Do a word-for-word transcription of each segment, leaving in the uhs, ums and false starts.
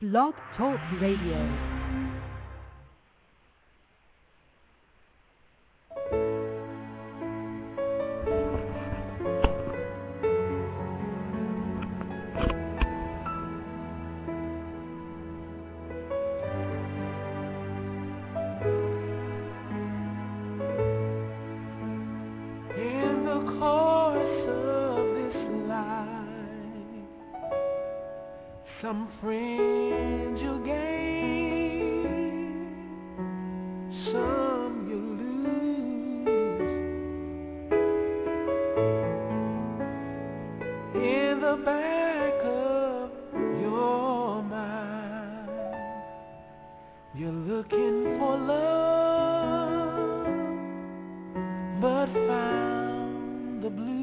Blog Talk Radio. Some friends you gain, some you lose. In the back of your mind, you're looking for love, but found the blues.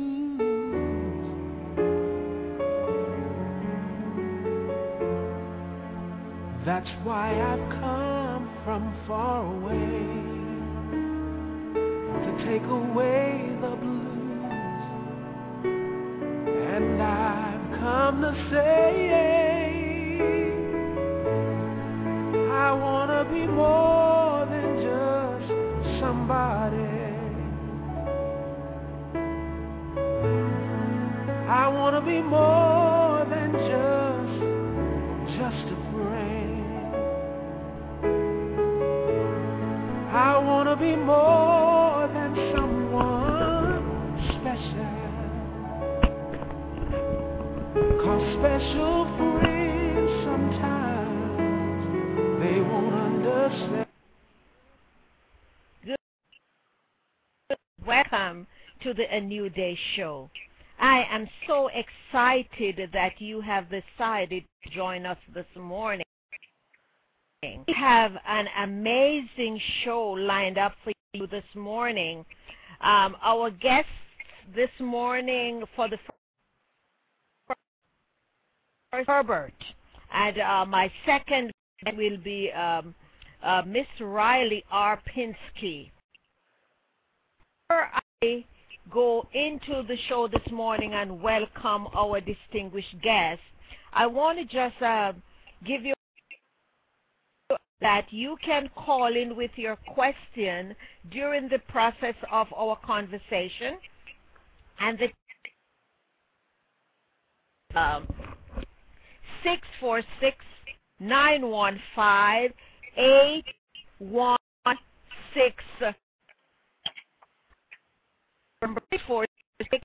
That's why I've come from far away to take away the blues. And I've come to say I wanna be more than just somebody. I wanna be more than just just a friend. I wanna be more than someone special. 'Cause special friends sometimes they won't understand. Good. Welcome to the A New Day Show. I am so excited that you have decided to join us this morning. We have an amazing show lined up for you this morning. Um, our guests this morning for the first, Herbert, and uh, my second will be um, uh, Miss Riley R. Pinsky. Before I go into the show this morning and welcome our distinguished guests, I want to just uh, give you that you can call in with your question during the process of our conversation, and the um, six four six, nine one five, eight one six number four six.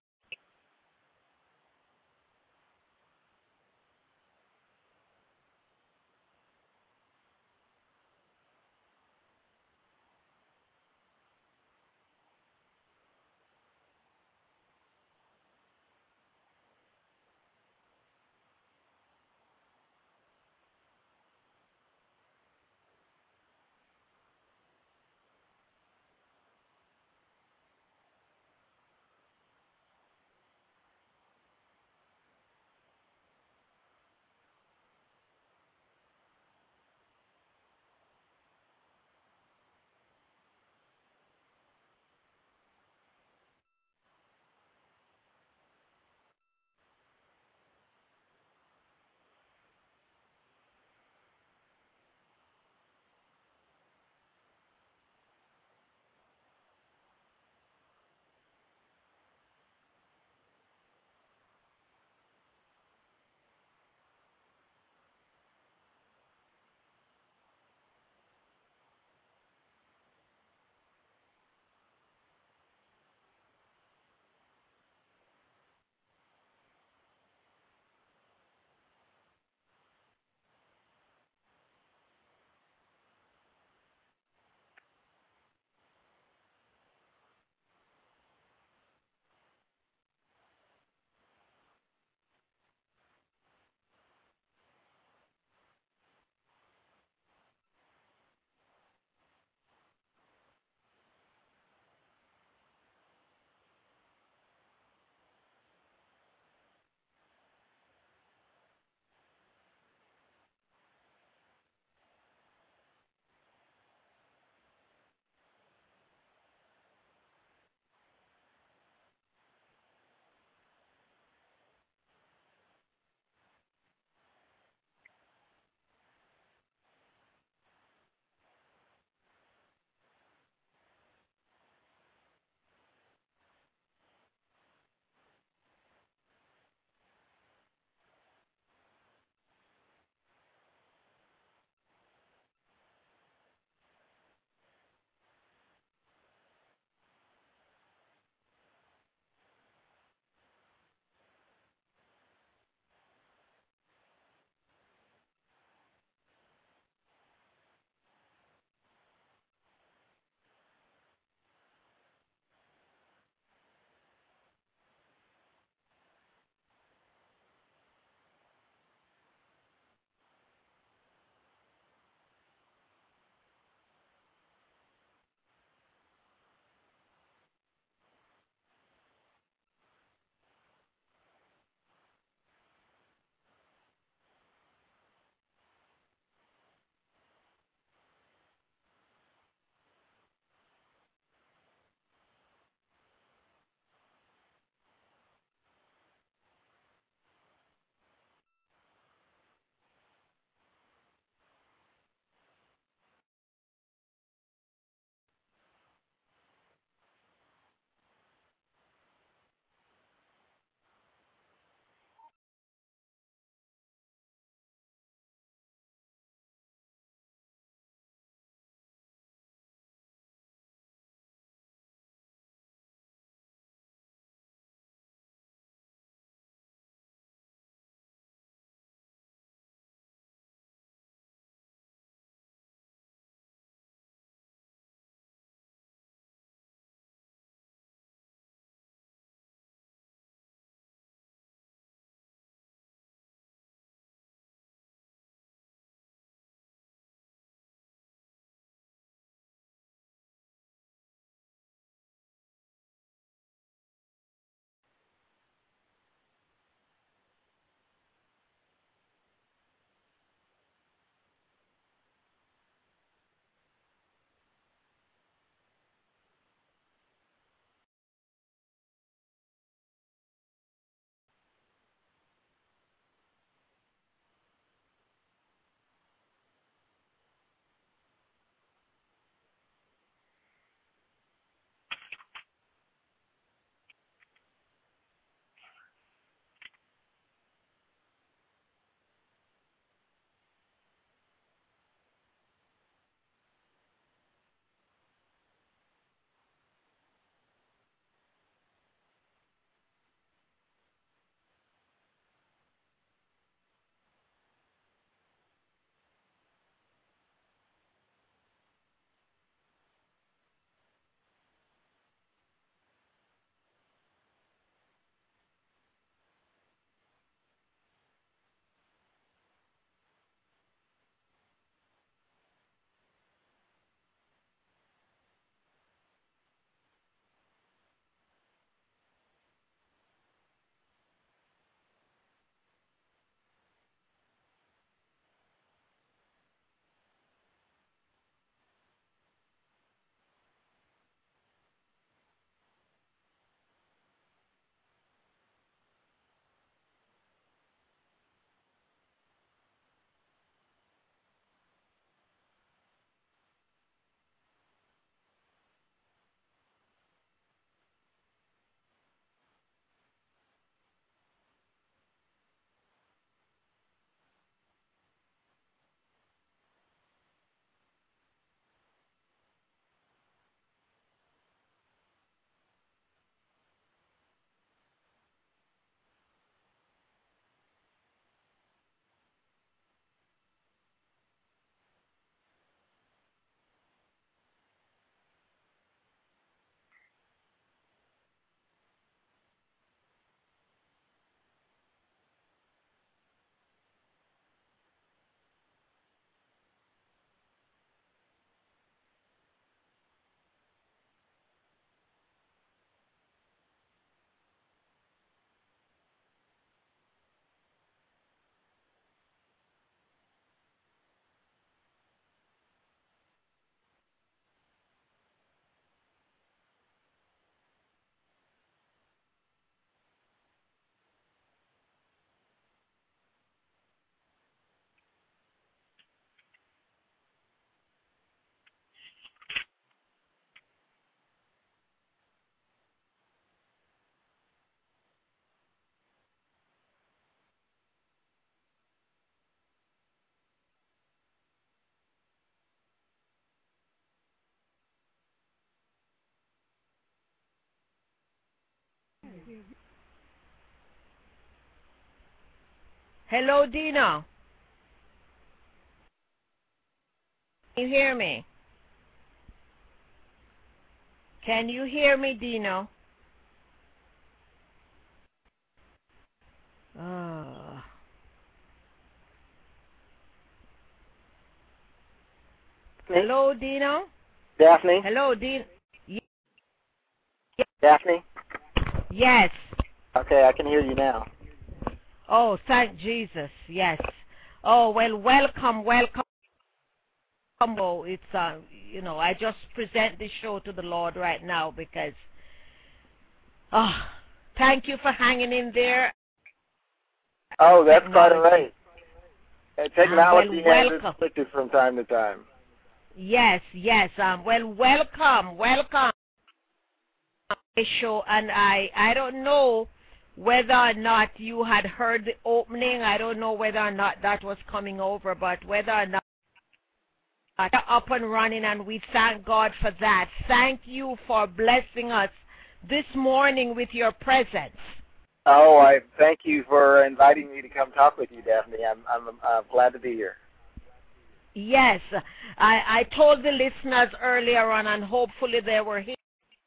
Hello, Dino. Can you hear me? Can you hear me, Dino? Oh. Hello, Dino? Daphne? Hello, Dino? Daphne? Yes. Okay, I can hear you now. Oh, thank Jesus. Yes. Oh, well, welcome, welcome. Oh, it's, uh, you know, I just present this show to the Lord right now because, oh, thank you for hanging in there. Oh, that's quite all right. Uh, technology well, has its glitches from time to time. Yes, yes. Um, well, welcome, welcome. Show, and I, I don't know whether or not you had heard the opening. I don't know whether or not that was coming over, but whether or not up and running, and we thank God for that. Thank you for blessing us this morning with your presence. Oh, I thank you for inviting me to come talk with you, Daphne. I'm I'm uh, glad to be here. Yes, I, I told the listeners earlier on, and hopefully they were here.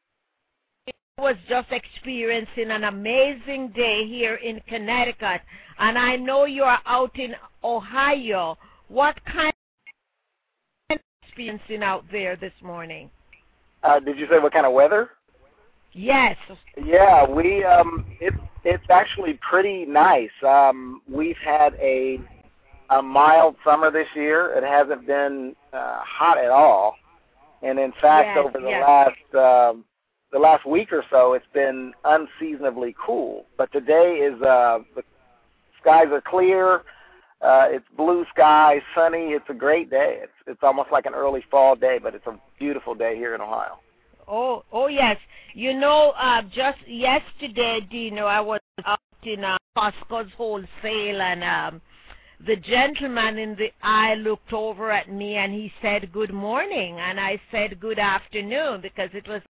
I was just experiencing an amazing day here in Connecticut, and I know you are out in Ohio. What kind of experiencing out there this morning? Uh, did you say what kind of weather? Yes. Yeah, we um, it's it's actually pretty nice. Um, we've had a a mild summer this year. It hasn't been uh, hot at all, and in fact, yes, over the yes. last um, the last week or so, it's been unseasonably cool. But today is uh, the skies are clear. Uh, it's blue sky, sunny. It's a great day. It's it's almost like an early fall day, but it's a beautiful day here in Ohio. Oh, oh yes. You know, uh, just yesterday, Dino, I was out in uh, Costco's wholesale, and um, the gentleman in the aisle looked over at me, and he said, "Good morning," and I said, "Good afternoon," because it was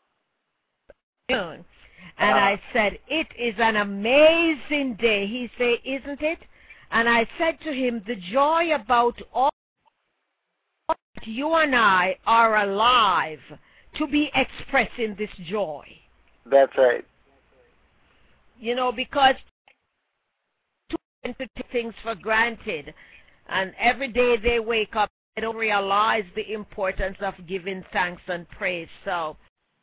noon. And Uh-huh. I said, "It is an amazing day." He said, "Isn't it?" And I said to him, "The joy about all that you and I are alive to be expressing this joy." That's right. You know, because to take things for granted, and every day they wake up, they don't realize the importance of giving thanks and praise. So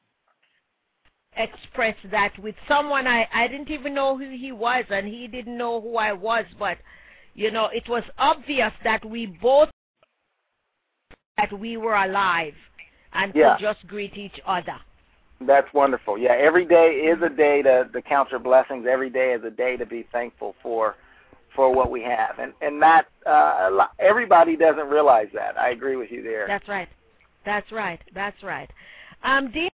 express that with someone I, I didn't even know who he was, and he didn't know who I was, but, you know, it was obvious that we both, that we were alive and Yeah. could just greet each other. That's wonderful. Yeah, every day is a day to, to count your blessings. Every day is a day to be thankful for for what we have. And and that uh, everybody doesn't realize that. I agree with you there. That's right. That's right. That's right. Um, Dean,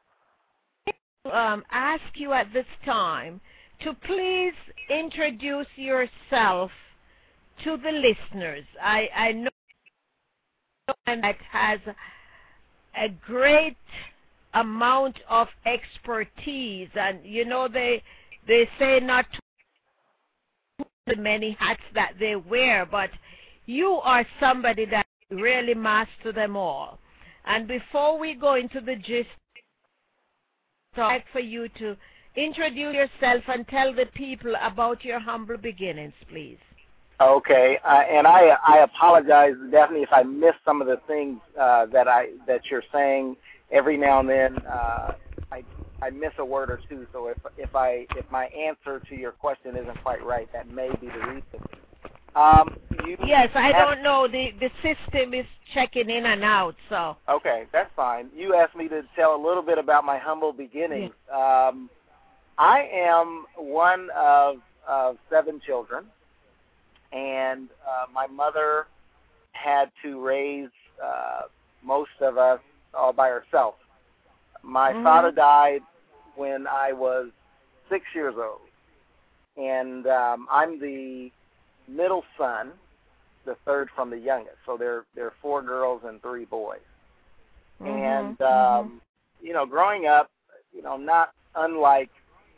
um, ask you at this time to please introduce yourself to the listeners. I, I know that has a great amount of expertise, and you know they they say not the many hats that they wear, but you are somebody that really master them all. And before we go into the gist, I'd like for you to introduce yourself and tell the people about your humble beginnings, please. Okay, uh, and I I apologize, Daphne, if I miss some of the things uh, that I that you're saying. Every now and then, uh, I I miss a word or two. So if if I if my answer to your question isn't quite right, that may be the reason. Um, you yes, I asked, don't know. The the system is checking in and out. So okay, that's fine. You asked me to tell a little bit about my humble beginnings. Yeah. Um, I am one of of seven children, and uh, my mother had to raise uh, most of us all by herself. My mm-hmm. father died when I was six years old, and um, I'm the middle son, the third from the youngest. So there there are four girls and three boys. Mm-hmm. And um, mm-hmm. you know, growing up, you know, not unlike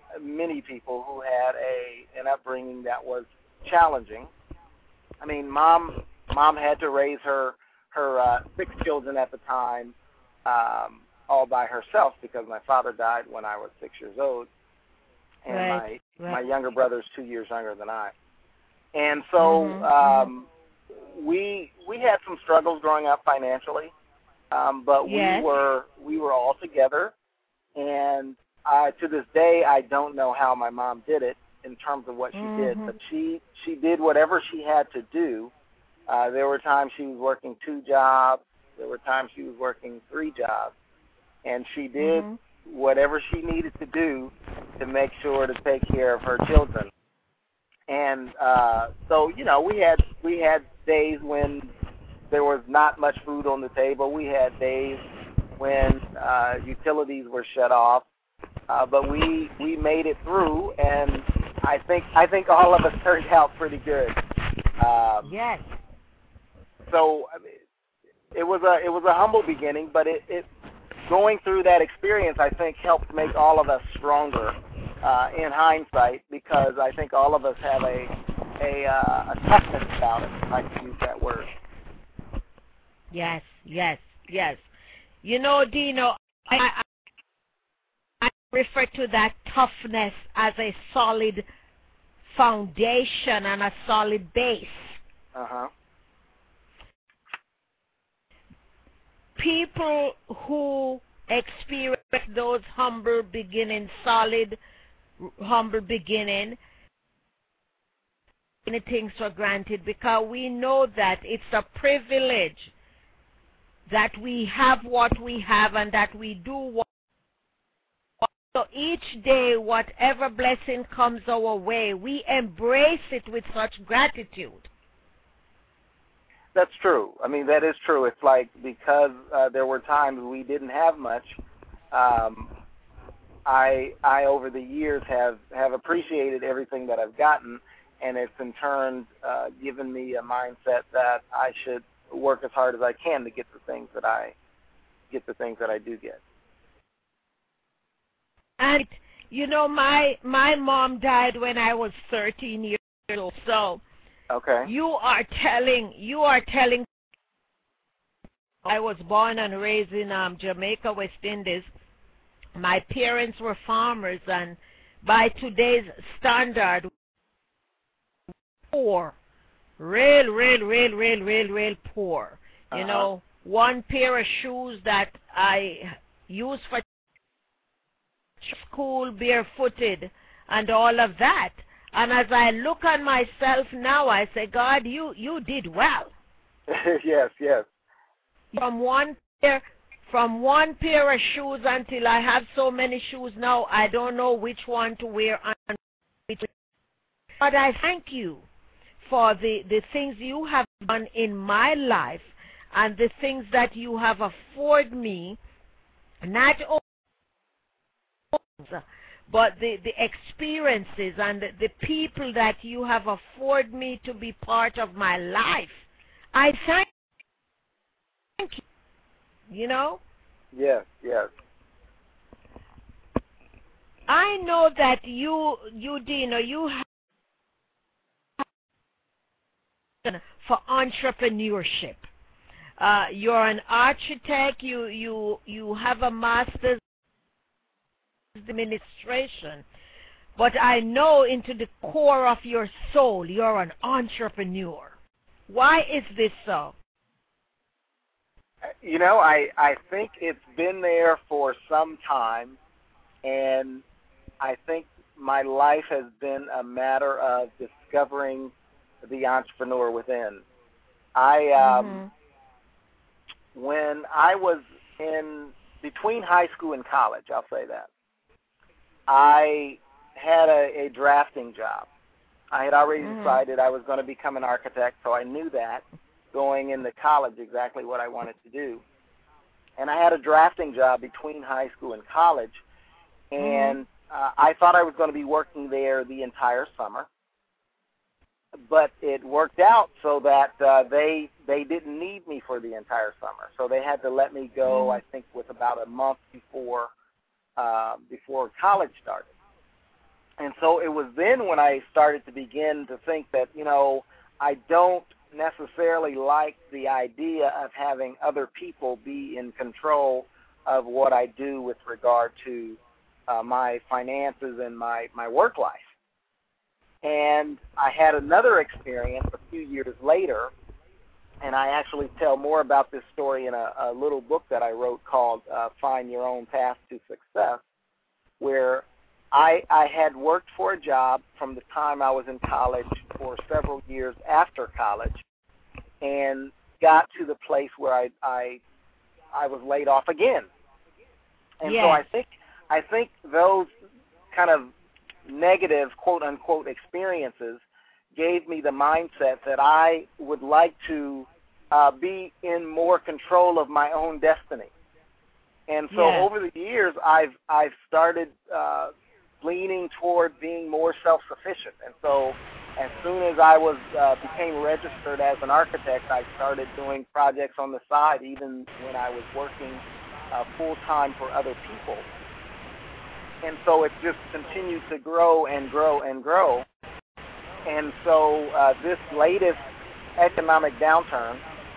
many people who had a an upbringing that was challenging. I mean, mom mom had to raise her her uh, six children at the time um, all by herself because my father died when I was six years old, and right, my right. my younger brother is two years younger than I. And so mm-hmm, um, mm-hmm. we we had some struggles growing up financially, um, but yes. we were we were all together. And uh, to this day, I don't know how my mom did it in terms of what she mm-hmm. did, but she she did whatever she had to do. Uh, there were times she was working two jobs. There were times she was working three jobs, and she did mm-hmm. whatever she needed to do to make sure to take care of her children. And uh, so, you know, we had we had days when there was not much food on the table. We had days when uh, utilities were shut off, uh, but we we made it through, and I think I think all of us turned out pretty good. Um, yes. So I mean, it was a it was a humble beginning, but it, it going through that experience, I think, helped make all of us stronger uh, in hindsight, because I think all of us have a a, uh, a toughness about it, if I can use that word. Yes, yes, yes. You know, Dino, I, I, I refer to that toughness as a solid foundation and a solid base. Uh-huh. People who experience those humble beginnings, solid, humble beginning, anything for granted, because we know that it's a privilege that we have what we have and that we do what. So each day, whatever blessing comes our way, we embrace it with such gratitude. That's true. I mean, that is true. It's like, because uh, there were times we didn't have much, um, I, I over the years have, have appreciated everything that I've gotten, and it's in turn uh, given me a mindset that I should work as hard as I can to get the things that I get the things that I do get. And you know, my my mom died when I was thirteen years old. So okay, you are telling you are telling. I was born and raised in um, Jamaica, West Indies. My parents were farmers, and by today's standard, poor. Real, real, real, real, real, real poor. You uh-huh. know, one pair of shoes that I use for school, barefooted, and all of that. And as I look at myself now, I say, God, you, you did well. yes, yes. From one pair, from one pair of shoes until I have so many shoes now, I don't know which one to wear. And which. But I thank you for the, the things you have done in my life and the things that you have afforded me, not only, but the, the experiences and the, the people that you have afforded me to be part of my life. I thank you, you know? Yes, yes. I know that you, you Dino, you have for entrepreneurship. Uh, you're an architect. You you you have a master's in administration, but I know into the core of your soul, you're an entrepreneur. Why is this so? You know, I I think it's been there for some time, and I think my life has been a matter of discovering the entrepreneur within. I um, mm-hmm. when I was in between high school and college, I'll say that, I had a, a drafting job. I had already mm-hmm. decided I was going to become an architect, so I knew that going into college exactly what I wanted to do. And I had a drafting job between high school and college, and mm-hmm. uh, I thought I was going to be working there the entire summer. But it worked out so that uh, they they didn't need me for the entire summer, so they had to let me go. Mm. I think with about a month before uh, before college started. And so it was then when I started to begin to think that, you know, I don't necessarily like the idea of having other people be in control of what I do with regard to uh, my finances and my, my work life. And I had another experience a few years later, and I actually tell more about this story in a, a little book that I wrote called uh, Find Your Own Path to Success, where I, I had worked for a job from the time I was in college for several years after college, and got to the place where I I, I was laid off again. And yes. so I think I think those kind of negative quote unquote experiences gave me the mindset that I would like to uh, be in more control of my own destiny. And so yes. over the years, I've I've started uh, leaning toward being more self-sufficient. And so as soon as I was uh, became registered as an architect, I started doing projects on the side, even when I was working uh, full-time for other people. And so it just continued to grow and grow and grow. And so uh, this latest economic downturn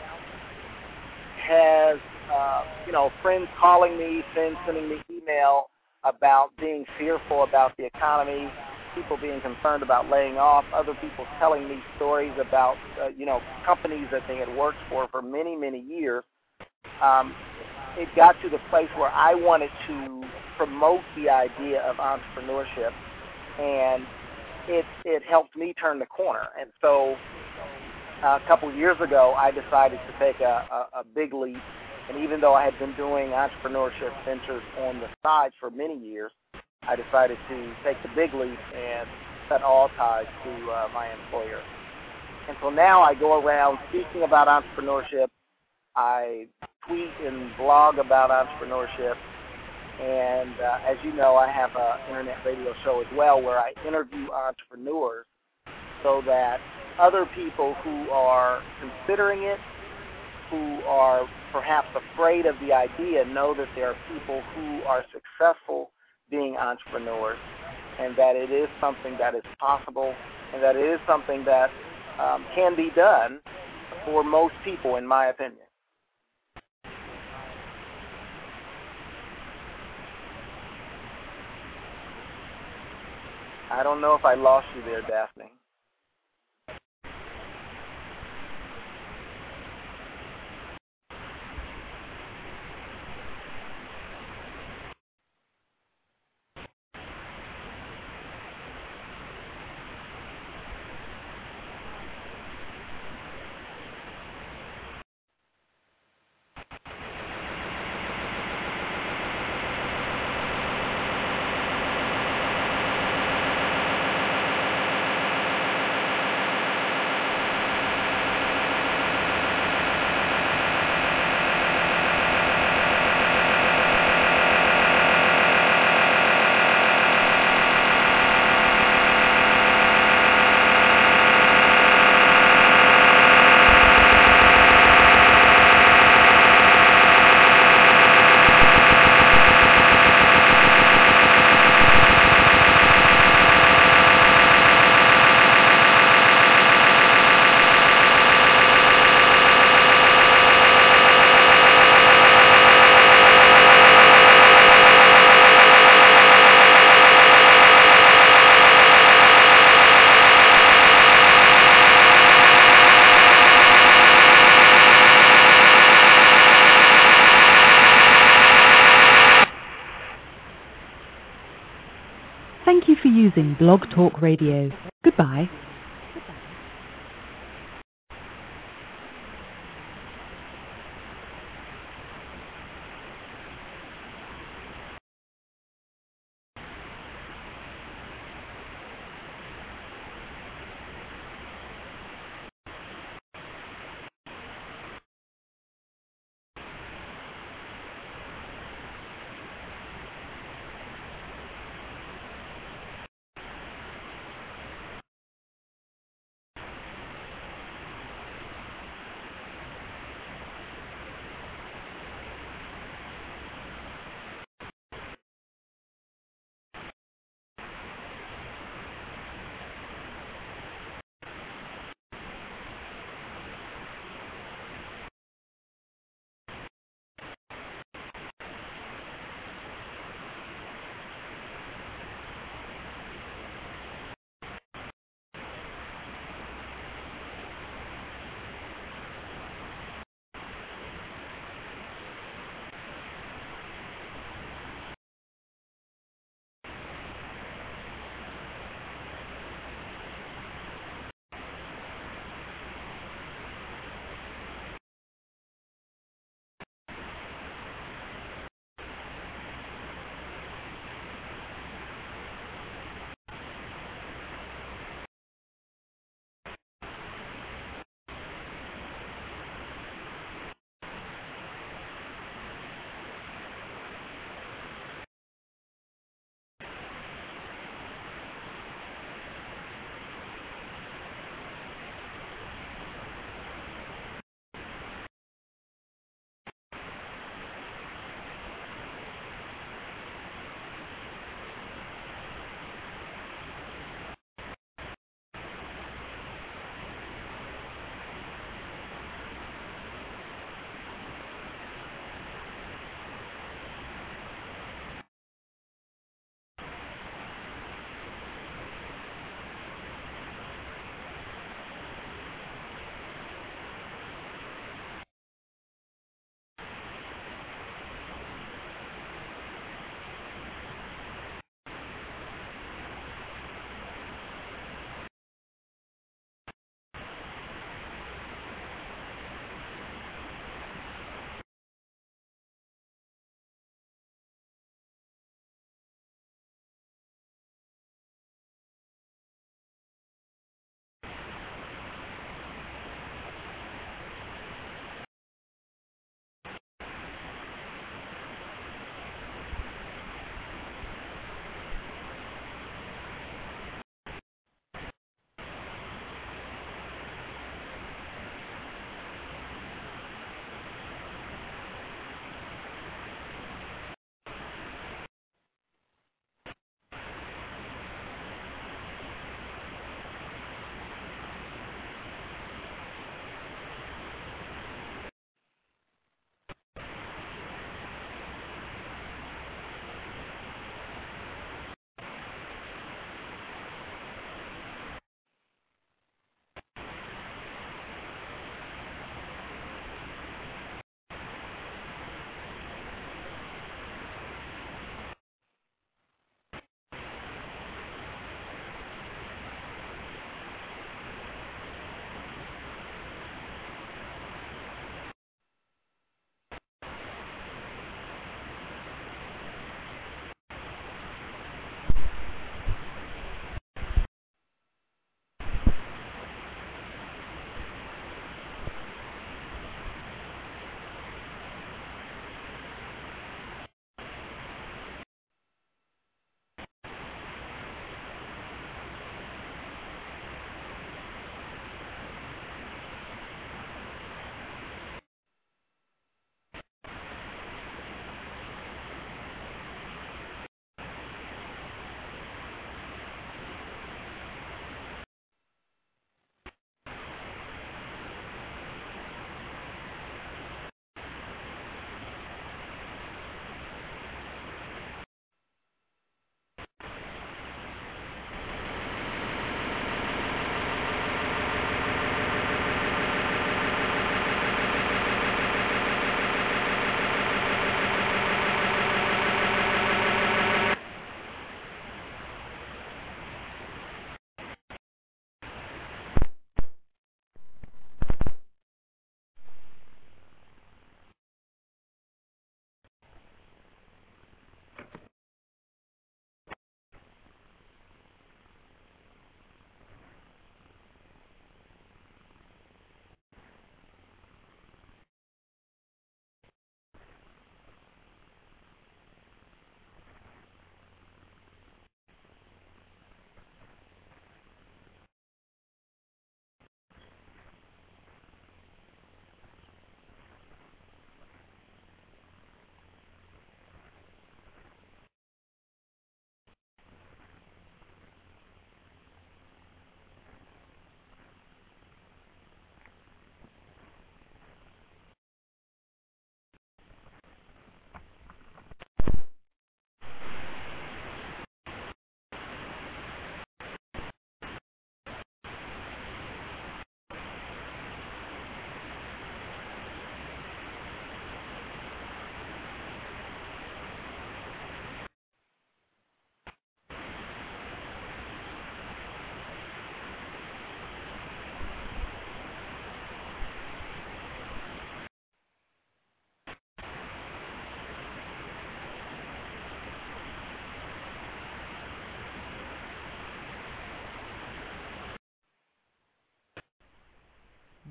has, uh, you know, friends calling me, friends sending me email about being fearful about the economy, people being concerned about laying off, other people telling me stories about, uh, you know, companies that they had worked for for many, many years. Um, it got to the place where I wanted to promote the idea of entrepreneurship, and it it helped me turn the corner. And so uh, a couple of years ago, I decided to take a, a, a big leap. And even though I had been doing entrepreneurship ventures on the side for many years, I decided to take the big leap and cut all ties to uh, my employer. And so now I go around speaking about entrepreneurship. I tweet and blog about entrepreneurship. And uh, as you know, I have an internet radio show as well where I interview entrepreneurs so that other people who are considering it, who are perhaps afraid of the idea, know that there are people who are successful being entrepreneurs, and that it is something that is possible, and that it is something that um, can be done for most people, in my opinion. I don't know if I lost you there, Daphne. Thank you for using Blog Talk Radio. Goodbye.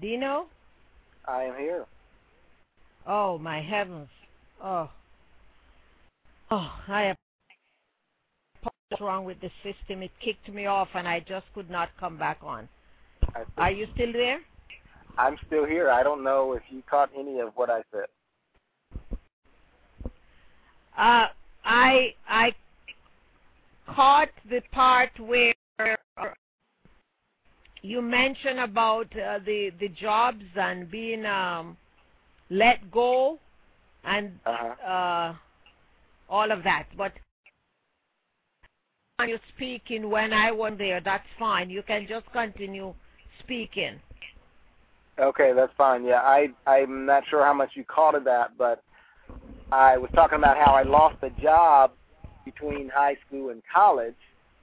Dino? I am here. Oh, my heavens. Oh. Oh, I am. What's wrong with the system? It kicked me off, and I just could not come back on. Are you still there? I'm still here. I don't know if you caught any of what I said. Uh, I I caught the part where you mentioned about uh, the the jobs and being um, let go and Uh-huh. uh, all of that. But when you're speaking when I wasn't there, that's fine. You can just continue speaking. Okay, that's fine. Yeah, I, I'm not sure how much you caught of that, but I was talking about how I lost a job between high school and college,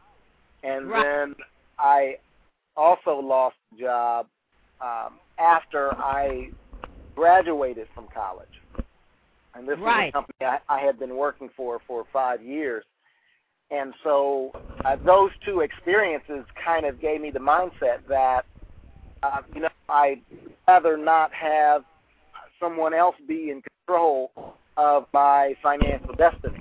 and Right. then I also lost a job um, after I graduated from college. And this Right. was a company I, I had been working for for five years. And so uh, those two experiences kind of gave me the mindset that, uh, you know, I'd rather not have someone else be in control of my financial destiny.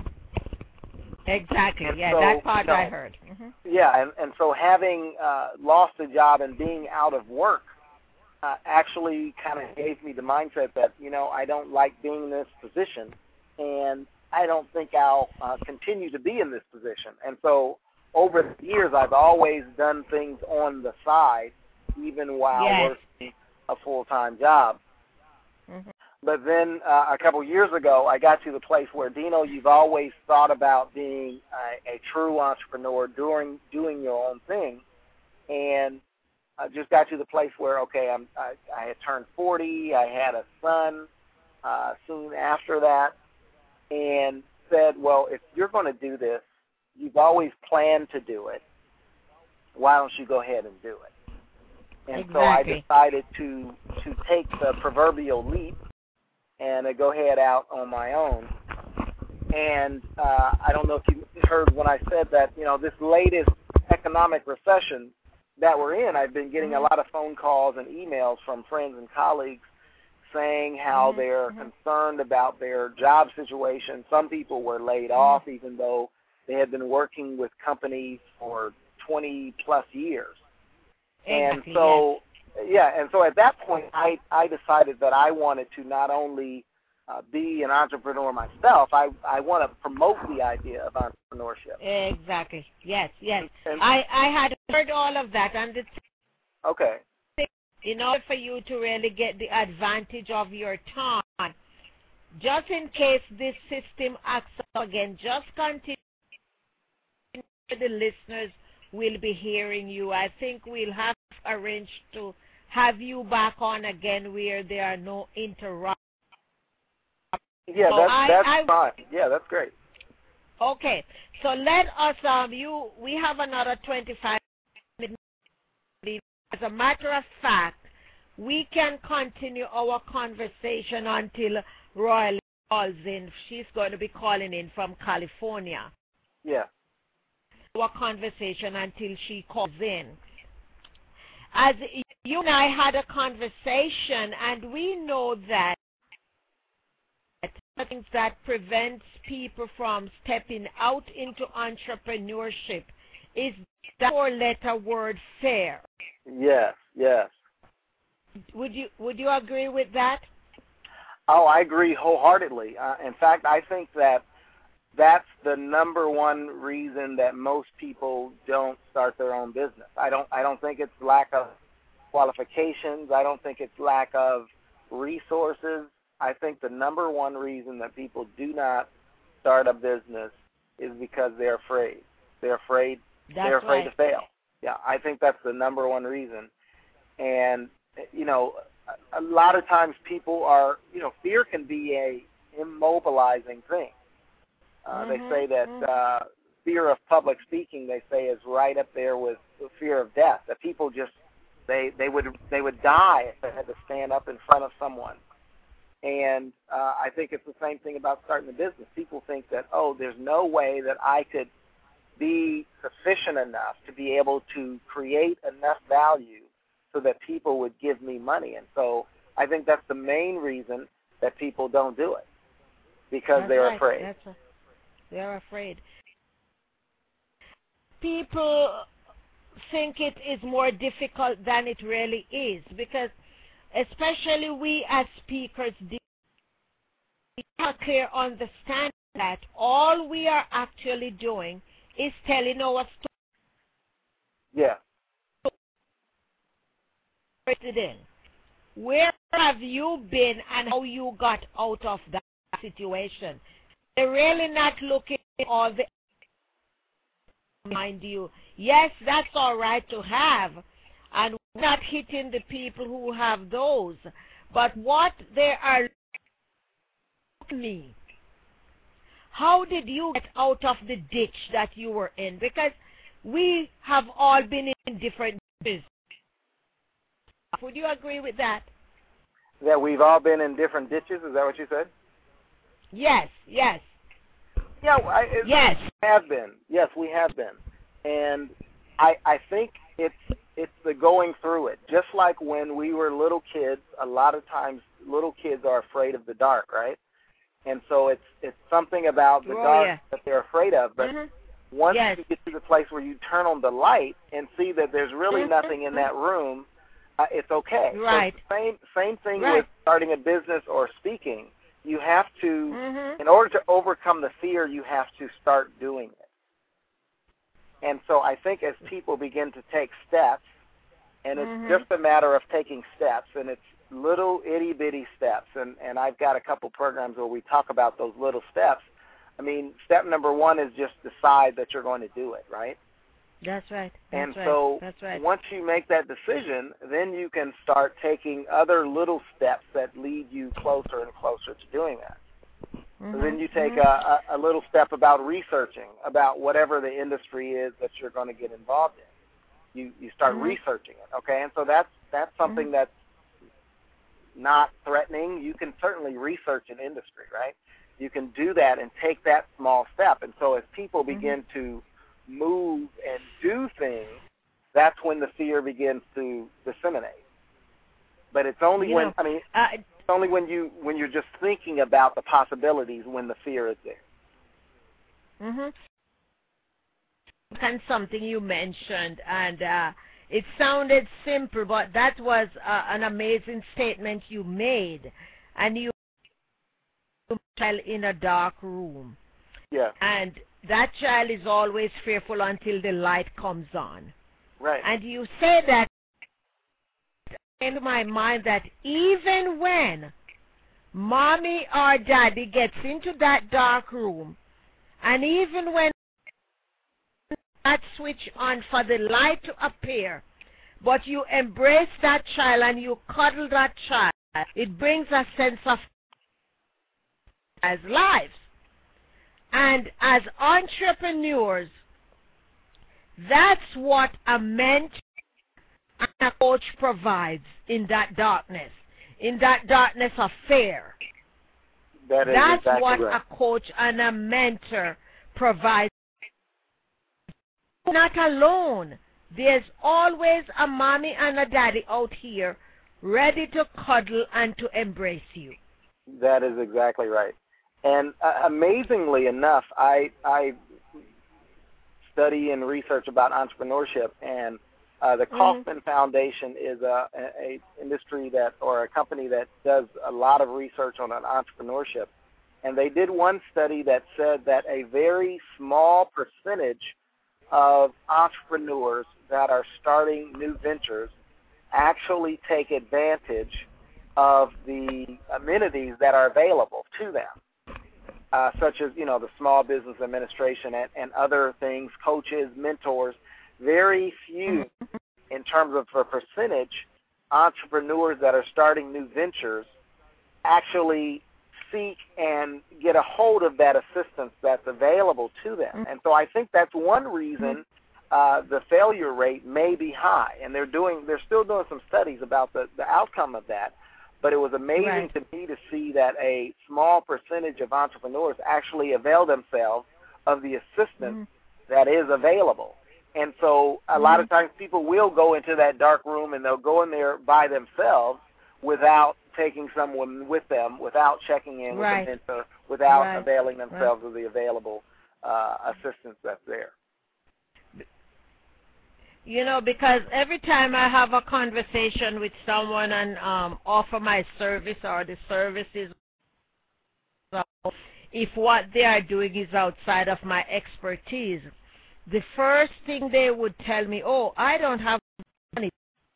Exactly. And Yeah, so, that part you know, I heard. Mm-hmm. Yeah, and, and so having uh, lost a job and being out of work uh, actually kind of gave me the mindset that, you know, I don't like being in this position, and I don't think I'll uh, continue to be in this position. And so over the years, I've always done things on the side, even while Yes. working a full-time job. Mm-hmm. But then uh, a couple years ago, I got to the place where, Dino, you've always thought about being a, a true entrepreneur, doing doing your own thing, and I just got to the place where, okay, I'm, I, I had turned forty, I had a son uh, soon after that, and said, well, if you're going to do this, you've always planned to do it, why don't you go ahead and do it? And Exactly. so I decided to to take the proverbial leap and uh, go ahead out on my own. And uh, I don't know if you heard when I said that, you know, this latest economic recession that we're in, I've been getting Mm-hmm. a lot of phone calls and emails from friends and colleagues saying how Mm-hmm. they're Mm-hmm. concerned about their job situation. Some people were laid off even though they had been working with companies for twenty plus years. Exactly, And so, yes. yeah, and so at that point, I, I decided that I wanted to not only uh, be an entrepreneur myself, I, I want to promote the idea of entrepreneurship. Exactly. Yes, yes. And, I, I had heard all of that, and it's, okay. in order for you to really get the advantage of your time, just in case this system acts up again, just continue. The listeners will be hearing you. I think we'll have arranged to have you back on again where there are no interruptions. Yeah, So that's, I, that's I, fine. Yeah, that's great. Okay, so let us, um, you, we have another twenty-five minutes. As a matter of fact, we can continue our conversation until Royal calls in. She's going to be calling in from California. Yeah. Our conversation until she calls in. As you and I had a conversation, and we know that things that prevents people from stepping out into entrepreneurship is that four-letter word fear. Yes, yes. Would you would you agree with that? Oh, I agree wholeheartedly. Uh, in fact, I think that that's the number one reason that most people don't start their own business. I don't I don't think it's lack of qualifications. I don't think it's lack of resources. I think the number one reason that people do not start a business is because they're afraid. They're afraid That's they're afraid right. to fail. Yeah, I think that's the number one reason. And you know, a, a lot of times people are, you know, fear can be a immobilizing thing. Uh, Mm-hmm, they say that mm-hmm. uh, fear of public speaking, they say, is right up there with the fear of death. That people just they they would they would die if they had to stand up in front of someone. And uh, I think it's the same thing about starting a business. People think that, oh, there's no way that I could be sufficient enough to be able to create enough value so that people would give me money. And so I think that's the main reason that people don't do it, because That's they're right. afraid. That's a, they're afraid. People think it is more difficult than it really is, because especially we as speakers have a clear understanding that all we are actually doing is telling our story. Yeah. In. Where have you been and how you got out of that situation? They're really not looking at all the behind you. Yes, that's all right to have, and we're not hitting the people who have those. But what they are looking me, how did you get out of the ditch that you were in? Because we have all been in different businesses. Would you agree with that? That we've all been in different ditches? Is that what you said? Yes, yes. Yeah, I, it, yes. We have been. Yes, we have been. And I, I think it's it's the going through it. Just like when we were little kids, a lot of times little kids are afraid of the dark, right? And so it's it's something about the oh, dark yeah. that they're afraid of. But mm-hmm. once yes. you get to the place where you turn on the light and see that there's really mm-hmm. nothing in that room, uh, it's okay. Right. So same same thing right. with starting a business or speaking. You have to, mm-hmm. in order to overcome the fear, you have to start doing it. And so I think as people begin to take steps, and it's mm-hmm. just a matter of taking steps, and it's little itty-bitty steps, and, and I've got a couple programs where we talk about those little steps. I mean, step number one is just decide that you're going to do it, right? That's right. That's and right. so That's right. once you make that decision, then you can start taking other little steps that lead you closer and closer to doing that. Mm-hmm. So then you take mm-hmm. a, a little step about researching about whatever the industry is that you're going to get involved in. You you start mm-hmm. researching it, okay? And so that's that's something mm-hmm. that's not threatening. You can certainly research an industry, right? You can do that and take that small step. And so as people begin mm-hmm. to move and do things, that's when the fear begins to disseminate. But it's only you when know, I mean uh, it's only when you when you're just thinking about the possibilities when the fear is there. Mhm. And something you mentioned, and uh, it sounded simple, but that was uh, an amazing statement you made. And you child in a dark room. Yeah. And that child is always fearful until the light comes on. Right. And you say that in my mind that even when mommy or daddy gets into that dark room, and even when that switch on for the light to appear, but you embrace that child and you cuddle that child, it brings a sense of as lives. And as entrepreneurs, that's what a mentor and a coach provides in that darkness, in that darkness of fear. That is That's exactly what right. a coach and a mentor provides. Not alone. There's always a mommy and a daddy out here ready to cuddle and to embrace you. That is exactly right. And uh, amazingly enough, I I study and research about entrepreneurship, and uh, the mm-hmm. Kauffman Foundation is a, a, a industry that or a company that does a lot of research on entrepreneurship. And they did one study that said that a very small percentage of entrepreneurs that are starting new ventures actually take advantage of the amenities that are available to them, uh, such as, you know, the Small Business Administration and, and other things, coaches, mentors. Very few, in terms of a percentage, entrepreneurs that are starting new ventures actually seek and get a hold of that assistance that's available to them. And so I think that's one reason uh, the failure rate may be high. And they're doing, they're still doing some studies about the, the outcome of that. But it was amazing right. to me to see that a small percentage of entrepreneurs actually avail themselves of the assistance mm-hmm. that is available. And so a mm-hmm. lot of times people will go into that dark room and they'll go in there by themselves without taking someone with them, without checking in right. with a mentor, without right. availing themselves right. of the available uh, assistance that's there. You know, because every time I have a conversation with someone and um, offer my service or the services, if what they are doing is outside of my expertise, the first thing they would tell me, oh, I don't have money.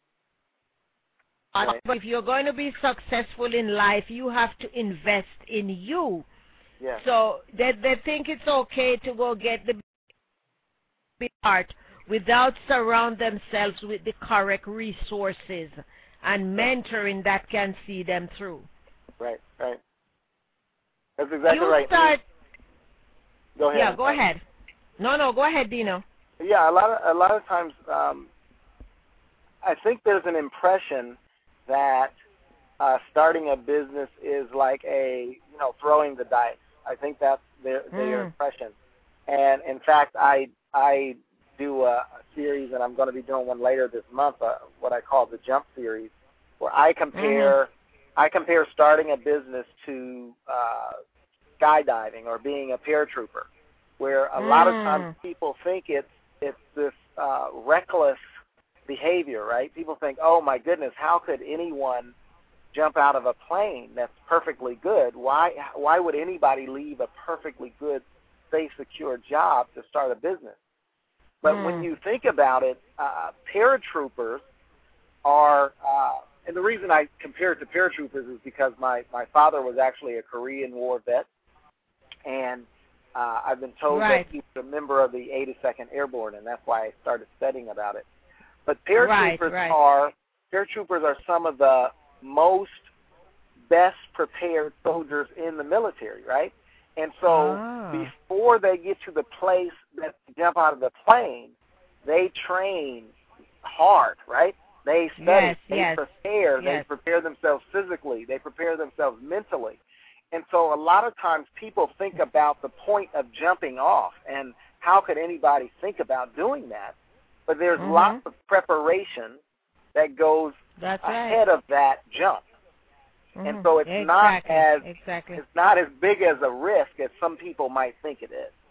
Right. But if you're going to be successful in life, you have to invest in you. Yes. So they, they think it's okay to go get the big part without surround themselves with the correct resources and mentoring that can see them through. Right, right. That's exactly you right. Start, go ahead. Yeah, go ahead. No, no, go ahead, Dino. Yeah, a lot of a lot of times, um, I think there's an impression that uh, starting a business is like a you know throwing the dice. I think that's their their mm. impression. And in fact, I I do a, a series, and I'm going to be doing one later this month, uh, what I call the Jump series, where I compare mm-hmm. I compare starting a business to uh, skydiving or being a paratrooper, where a mm. lot of times people think it's it's this uh, reckless behavior, right? People think, oh my goodness, how could anyone jump out of a plane that's perfectly good? Why why would anybody leave a perfectly good, safe, secure job to start a business? But mm. when you think about it, uh, paratroopers are, uh, and the reason I compare it to paratroopers is because my, my father was actually a Korean War vet, and uh, I've been told right. that he was a member of the eighty-second Airborne, and that's why I started studying about it. But paratroopers right, right. are paratroopers are some of the most best prepared soldiers in the military, right? And so ah. before they get to the place that they jump out of the plane, they train hard, right? They study, yes, they yes, prepare, yes. they prepare themselves physically, they prepare themselves mentally. And so a lot of times people think about the point of jumping off and how could anybody think about doing that? But there's mm-hmm. lots of preparation that goes That's ahead right. of that jump. Mm-hmm. And so it's exactly. not as exactly. it's not as big as a risk as some people might think it is.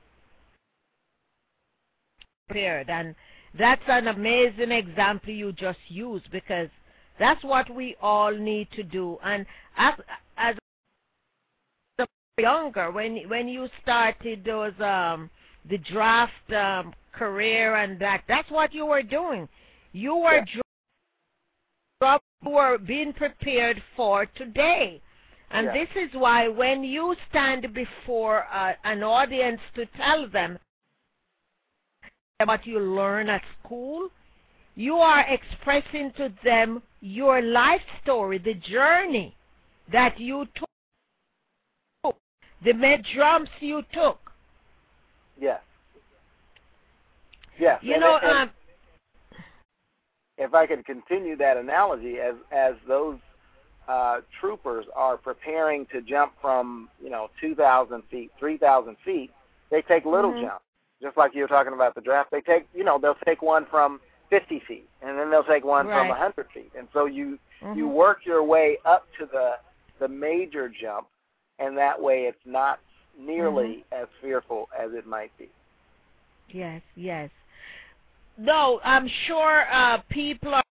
Prepared. And that's an amazing example you just used, because that's what we all need to do. And as as younger, when when you started those um the draft um, career and that, that's what you were doing. You were yeah. you were being prepared for today. And yeah. this is why when you stand before uh, an audience to tell them what you learn at school, you are expressing to them your life story, the journey that you took, the med jumps you took. Yes. Yes. You and, know, and um, if I could continue that analogy, as as those uh, troopers are preparing to jump from, you know, two thousand feet, three thousand feet, they take little mm-hmm. jumps. Just like you were talking about the draft, they take, you know, they'll take one from fifty feet, and then they'll take one right. from one hundred feet. And so you mm-hmm. you work your way up to the the major jump, and that way it's not nearly mm-hmm. as fearful as it might be. Yes, yes. No, I'm sure uh, people are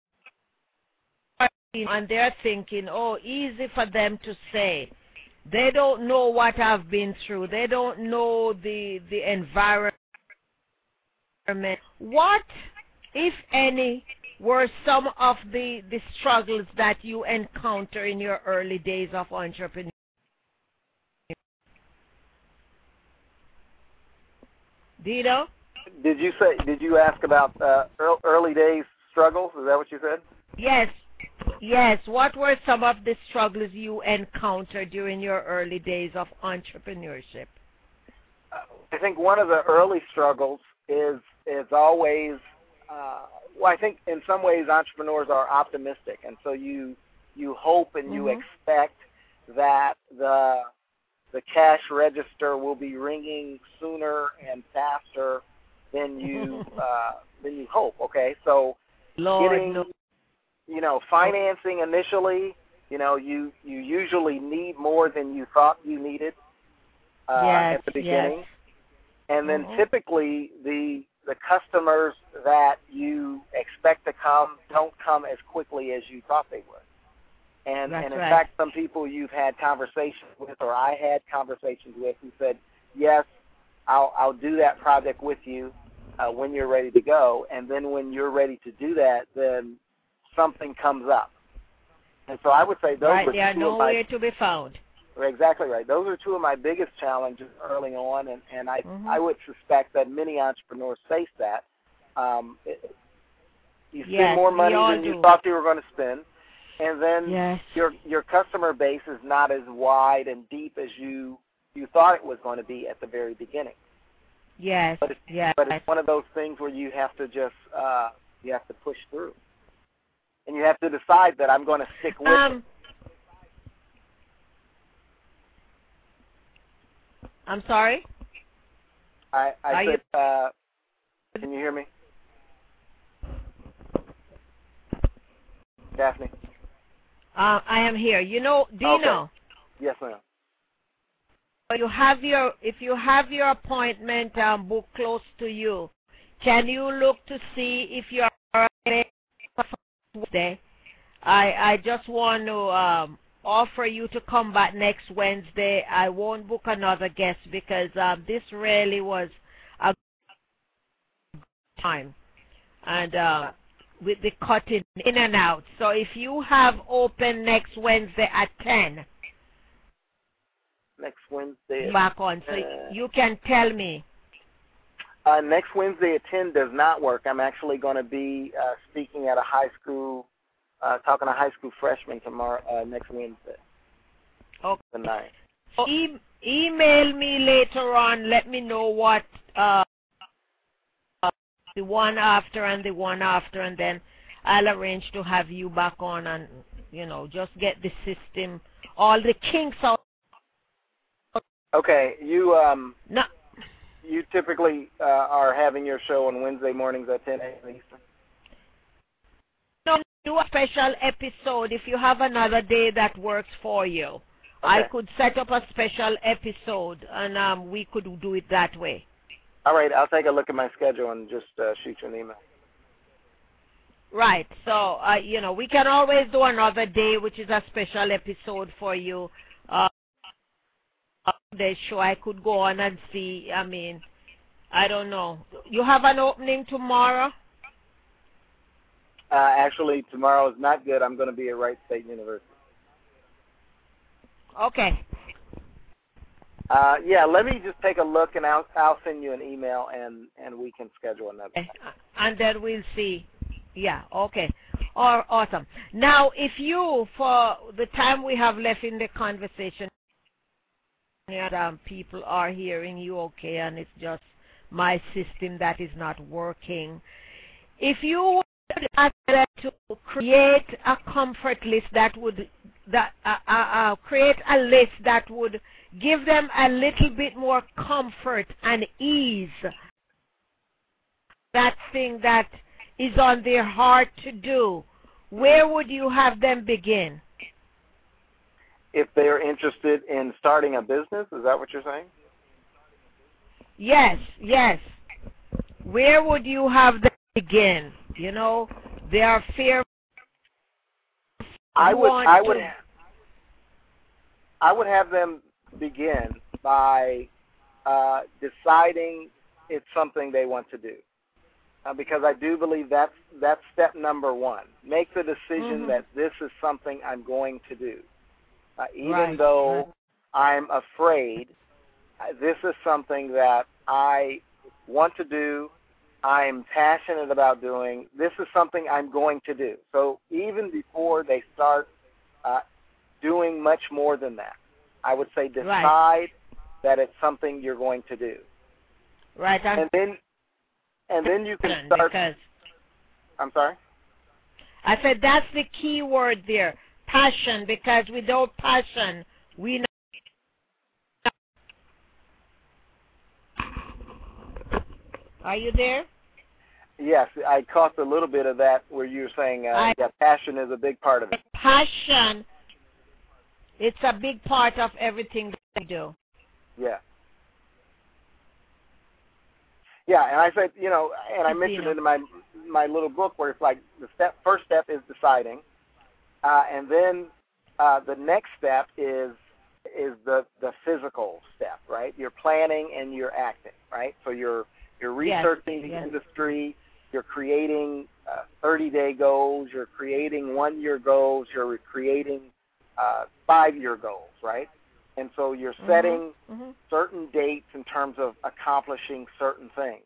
and they're thinking, oh, easy for them to say. They don't know what I've been through. They don't know the the environment. What, if any, were some of the, the struggles that you encounter in your early days of entrepreneurship? Dino? Did you say? Did you ask about uh, early days struggles? Is that what you said? Yes, yes. What were some of the struggles you encountered during your early days of entrepreneurship? I think one of the early struggles is is always. Uh, well, I think in some ways entrepreneurs are optimistic, and so you you hope and you mm-hmm. expect that the the cash register will be ringing sooner and faster than you uh, than you hope. Okay, so Lord, getting no. you know financing initially, you know you you usually need more than you thought you needed uh, yes, at the beginning, yes. and then Mm-hmm. typically the the customers that you expect to come don't come as quickly as you thought they would. And, That's and in right. fact, some people you've had conversations with, or I had conversations with, who said, yes, I'll, I'll do that project with you uh, when you're ready to go. And then when you're ready to do that, then something comes up. And so I would say those right, were they are two of my, nowhere to be found. exactly right. Those are two of my biggest challenges early on, and, and I, Mm-hmm. I would suspect that many entrepreneurs face that. Um, it, you spend Yes, more we money all than you do. thought you were going to spend. And then Yes. your your customer base is not as wide and deep as you, you thought it was going to be at the very beginning. Yes, But it's, yes. but it's one of those things where you have to just uh, you have to push through, and you have to decide that I'm going to stick with Um, it. I'm sorry? I, I Are said, uh, can you hear me, Daphne? Uh, I am here. You know, Dino, Okay. Yes, ma'am. you have your if you have your appointment um, book close to you, can you look to see if you are Wednesday? I I just want to um, offer you to come back next Wednesday. I won't book another guest because um, this really was a good time, and uh, with the cutting in and out. So if you have open next Wednesday at ten. Next Wednesday. Back on, so uh, you can tell me. Uh, next Wednesday at ten does not work. I'm actually going to be uh, speaking at a high school, uh, talking to high school freshmen tomorrow, uh, next Wednesday. Okay. The ninth. So e- email me later on. Let me know what uh, uh, the one after and the one after, and then I'll arrange to have you back on and, you know, just get the system, all the kinks out. Okay, you um, No, you typically uh, are having your show on Wednesday mornings at ten a.m. Eastern. no, do a special episode if you have another day that works for you. I Okay. could set up a special episode, and um, we could do it that way. All right, I'll take a look at my schedule and just uh, shoot you an email. Right. So, uh, you know, we can always do another day, which is a special episode for you. Uh, the show I could go on and see. I mean, I don't know. You have an opening tomorrow? Uh, actually, tomorrow is not good. I'm going to be at Wright State University. Okay. Uh, yeah, let me just take a look, and I'll, I'll send you an email, and, and we can schedule another time. And then we'll see. Yeah, okay. Or, awesome. Now, if you, for the time we have left in the conversation, um, people are hearing you okay, and it's just my system that is not working. If you would ask them to create a comfort list that would, that uh, uh, uh, create a list that would give them a little bit more comfort and ease, that thing that is on their heart to do, where would you have them begin? If they're interested in starting a business, is that what you're saying? Yes, yes. Where would you have them begin? You know, they are fearful. I would, want I would, to- I would have them begin by uh, deciding it's something they want to do, uh, because I do believe that's that's step number one. Make the decision Mhm. that this is something I'm going to do, uh, even Right, though I'm afraid. uh, This is something that I want to do. I'm passionate about doing. This is something I'm going to do. So even before they start uh, doing much more than that, I would say decide Right. that it's something you're going to do, Right, I'm and then and then you can start. because I'm sorry. I said that's the key word there, passion, because without passion, we know. Are you there? Yes, I caught a little bit of that where you were saying uh, I, yeah, passion is a big part of it. Passion, it's a big part of everything that I do. Yeah. Yeah, and I said, you know, and I mentioned You know. it in my my little book where it's like the step first step is deciding, uh, and then uh, the next step is is the the physical step, right? You're planning and you're acting, right? So you're you're researching yes, the yes. industry, you're creating uh, thirty-day goals, you're creating one-year goals, you're creating uh, five-year goals, right? And so you're setting mm-hmm. Mm-hmm. certain dates in terms of accomplishing certain things.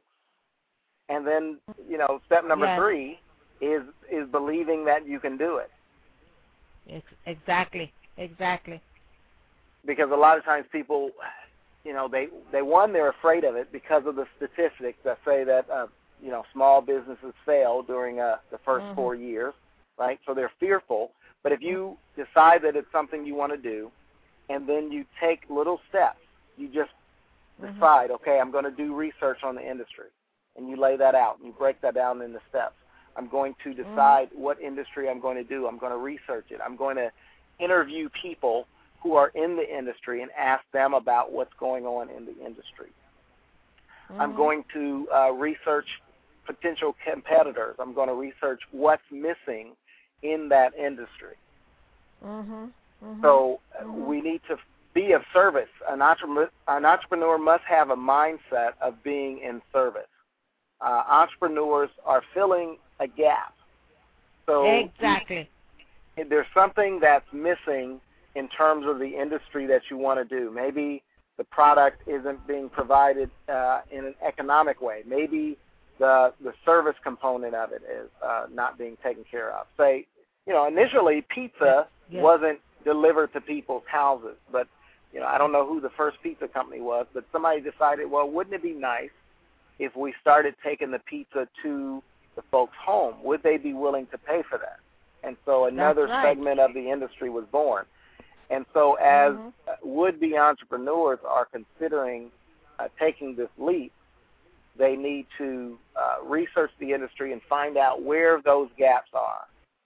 And then, you know, step number yes. three is is believing that you can do it. It's exactly, exactly. Because a lot of times people, you know, they, they one, they're afraid of it because of the statistics that say that, uh, you know, small businesses fail during uh, the first mm-hmm. four years, right? So they're fearful. But if you decide that it's something you want to do, and then you take little steps. You just mm-hmm. decide, okay, I'm going to do research on the industry, and you lay that out, and you break that down into steps. I'm going to decide mm-hmm. what industry I'm going to do. I'm going to research it. I'm going to interview people who are in the industry and ask them about what's going on in the industry. Mm-hmm. I'm going to uh, research potential competitors. I'm going to research what's missing in that industry. Mm-hmm. Mm-hmm. So mm-hmm. we need to be of service. An entrepreneur, an entrepreneur must have a mindset of being in service. Uh, entrepreneurs are filling a gap. So exactly. we, there's something that's missing in terms of the industry that you want to do. Maybe the product isn't being provided uh, in an economic way. Maybe the the service component of it is uh, not being taken care of. Say, you know, initially pizza yes. wasn't delivered to people's houses. But, you know, I don't know who the first pizza company was, but somebody decided, well, wouldn't it be nice if we started taking the pizza to the folks' home? Would they be willing to pay for that? And so another That's right. segment of the industry was born. And so as mm-hmm. would-be entrepreneurs are considering uh, taking this leap, they need to uh, research the industry and find out where those gaps are.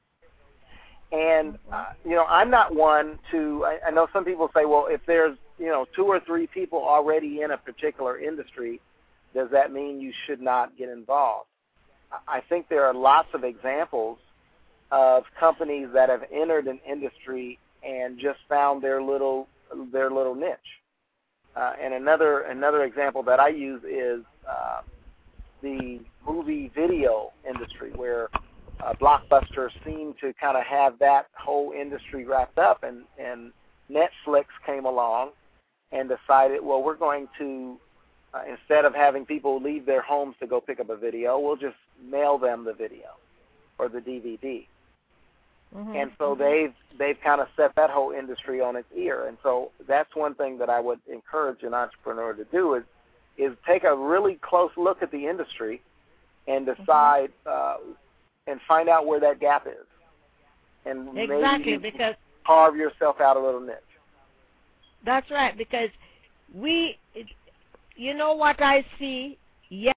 And, uh, you know, I'm not one to, I, I know some people say, well, if there's, you know, two or three people already in a particular industry, does that mean you should not get involved? I think there are lots of examples of companies that have entered an industry and just found their little their little niche. Uh, and another another example that I use is uh, the movie video industry, where Uh, Blockbuster seemed to kind of have that whole industry wrapped up, and, and Netflix came along and decided, well, we're going to, uh, instead of having people leave their homes to go pick up a video, we'll just mail them the video or the D V D. Mm-hmm. And so they've they've kind of set that whole industry on its ear. And so that's one thing that I would encourage an entrepreneur to do is is take a really close look at the industry and decide. Mm-hmm. Uh, and find out where that gap is. And exactly, maybe because carve yourself out a little niche. That's right, because we, you know what I see, yes,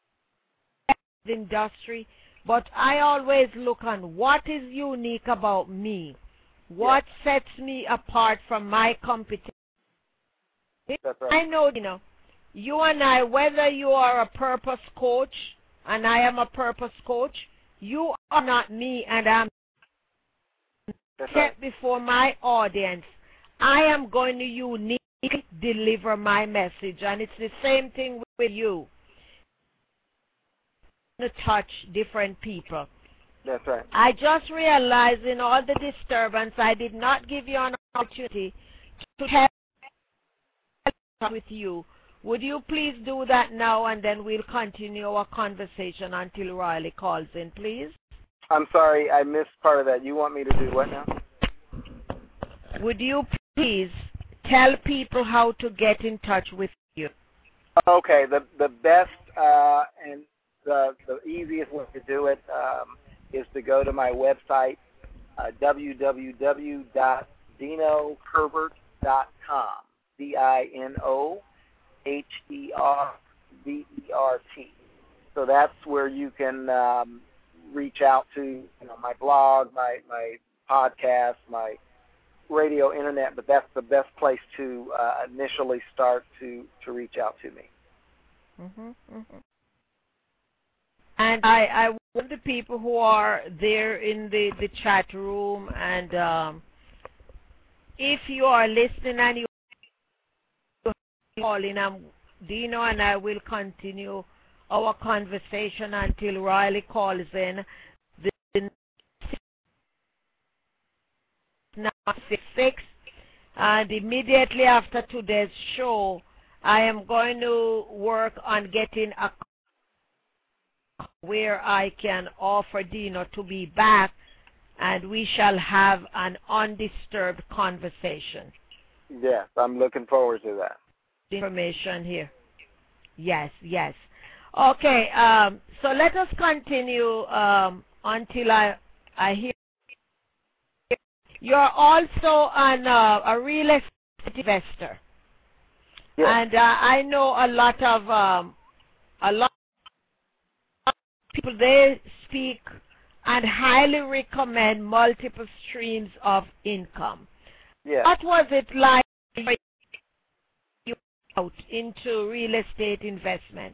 the industry, but I always look on what is unique about me, what yes. sets me apart from my competition. That's right. I know, you know, you and I, whether you are a purpose coach and I am a purpose coach, you are not me, and I'm That's set right. before my audience. I am going to uniquely deliver my message, and it's the same thing with you. To touch different people. That's right. I just realized in all the disturbance, I did not give you an opportunity to help with you. Would you please do that now, and then we'll continue our conversation until Riley calls in, please? I'm sorry, I missed part of that. You want me to do what now? Would you please tell people how to get in touch with you? Okay, the the best uh, and the the easiest way to do it um, is to go to my website, uh, w w w dot dino herbert dot com. D I N O H E R B E R T. So that's where you can um, reach out to, you know, my blog, my my podcast, my radio, internet. But that's the best place to uh, initially start to to reach out to me. Mm-hmm, mm-hmm. And I, I want the people who are there in the, the chat room, and um, if you are listening and you are calling, um, Dino and I will continue our conversation until Riley calls in. The now six six, and immediately after today's show, I am going to work on getting a where I can offer Dino to be back, and we shall have an undisturbed conversation. Yes, I'm looking forward to that. Information here. Yes, yes. Okay, um, so let us continue um, until I I hear. You're also an, uh, a real estate investor. Yes. And uh, I know a lot of um, a lot of people, they speak and highly recommend multiple streams of income. Yes. What was it like for you out into real estate investment?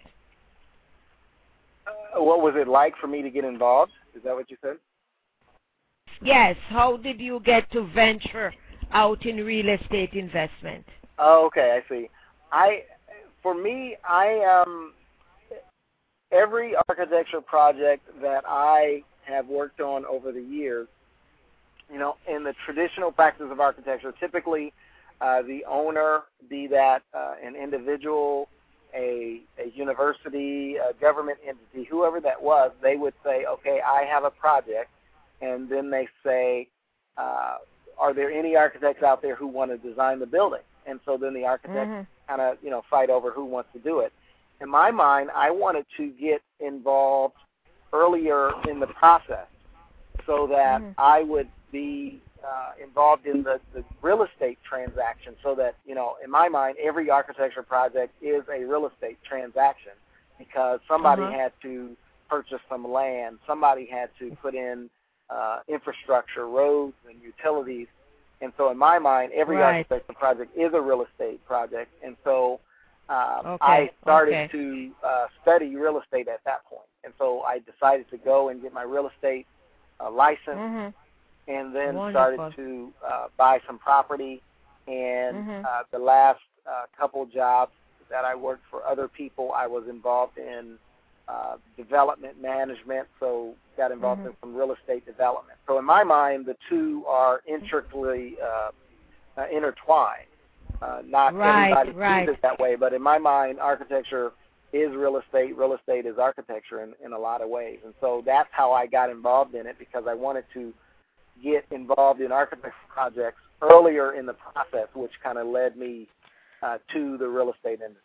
Uh, what was it like for me to get involved? Is that what you said? Yes. How did you get to venture out in real estate investment? Oh, okay, I see. I, for me, I um, every architecture project that I have worked on over the years, you know, in the traditional practice of architecture, typically uh, the owner, be that uh, an individual, a, a university, a government entity, whoever that was, they would say, okay, I have a project, and then they say, uh, are there any architects out there who want to design the building? And so then the architects mm-hmm. kind of, you know, fight over who wants to do it. In my mind, I wanted to get involved earlier in the process so that mm-hmm. I would be uh, involved in the, the real estate transaction so that, you know, in my mind, every architecture project is a real estate transaction because somebody uh-huh. had to purchase some land, somebody had to put in uh, infrastructure, roads and utilities. And so in my mind, every right. architecture project is a real estate project. And so uh, okay. I started okay. to uh, study real estate at that point. And so I decided to go and get my real estate uh, license mm-hmm. and then Wonderful. started to uh, buy some property. And mm-hmm. uh, the last uh, couple jobs that I worked for other people, I was involved in uh, development management, so got involved mm-hmm. in some real estate development. So in my mind, the two are intricately uh, uh, intertwined. Uh, not right, everybody right. sees it that way, but in my mind, architecture is real estate, real estate is architecture in, in a lot of ways. And so that's how I got involved in it, because I wanted to get involved in architecture projects earlier in the process, which kind of led me uh, to the real estate industry.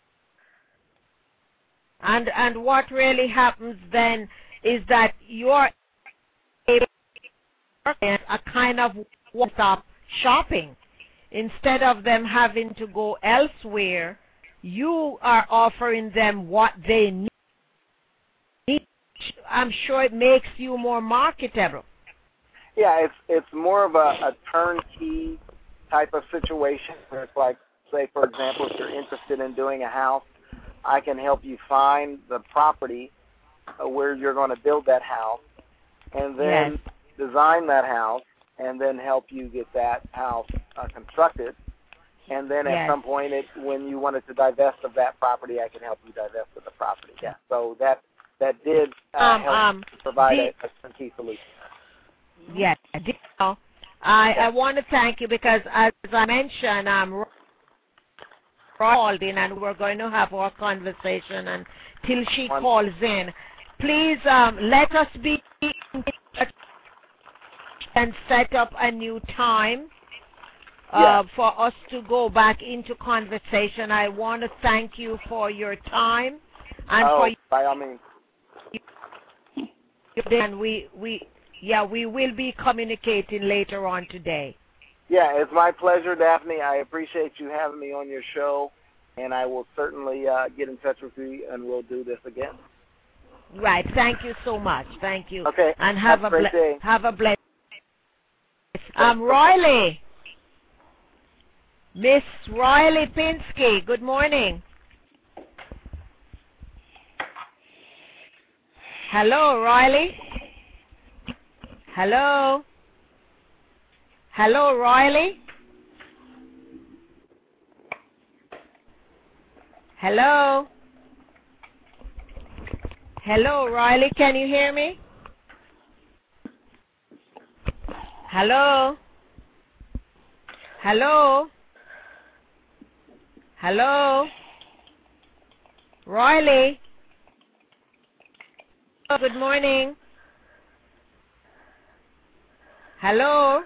And and what really happens then is that you're able to a kind of one-stop shopping. Instead of them having to go elsewhere, you are offering them what they need. I'm sure it makes you more marketable. Yeah, it's it's more of a, a turnkey type of situation where it's like, say, for example, if you're interested in doing a house, I can help you find the property uh, where you're going to build that house and then yes. design that house and then help you get that house uh, constructed. And then at yes. some point, it, when you wanted to divest of that property, I can help you divest of the property. Yeah. So that that did uh, um, help um, provide the, a, a turnkey solution. Yes. I, I want to thank you because, as I mentioned, I'm called in and we're going to have our conversation until she One. calls in. Please um, let us be in touch and set up a new time uh, yes. for us to go back into conversation. I want to thank you for your time and oh, for by all means. and we we yeah we will be communicating later on today. Yeah, it's my pleasure, Daphne. I appreciate you having me on your show, and I will certainly uh, get in touch with you, and we'll do this again. Right. Thank you so much. Thank you. Okay. And have, have a, a great day. have a blessed. Um, Riley. Miss Riley Pinsky. Good morning. Hello, Riley. Hello. Hello, Riley. Hello. Hello, Riley. Can you hear me? Hello. Hello. Hello. Riley. Good morning. Hello.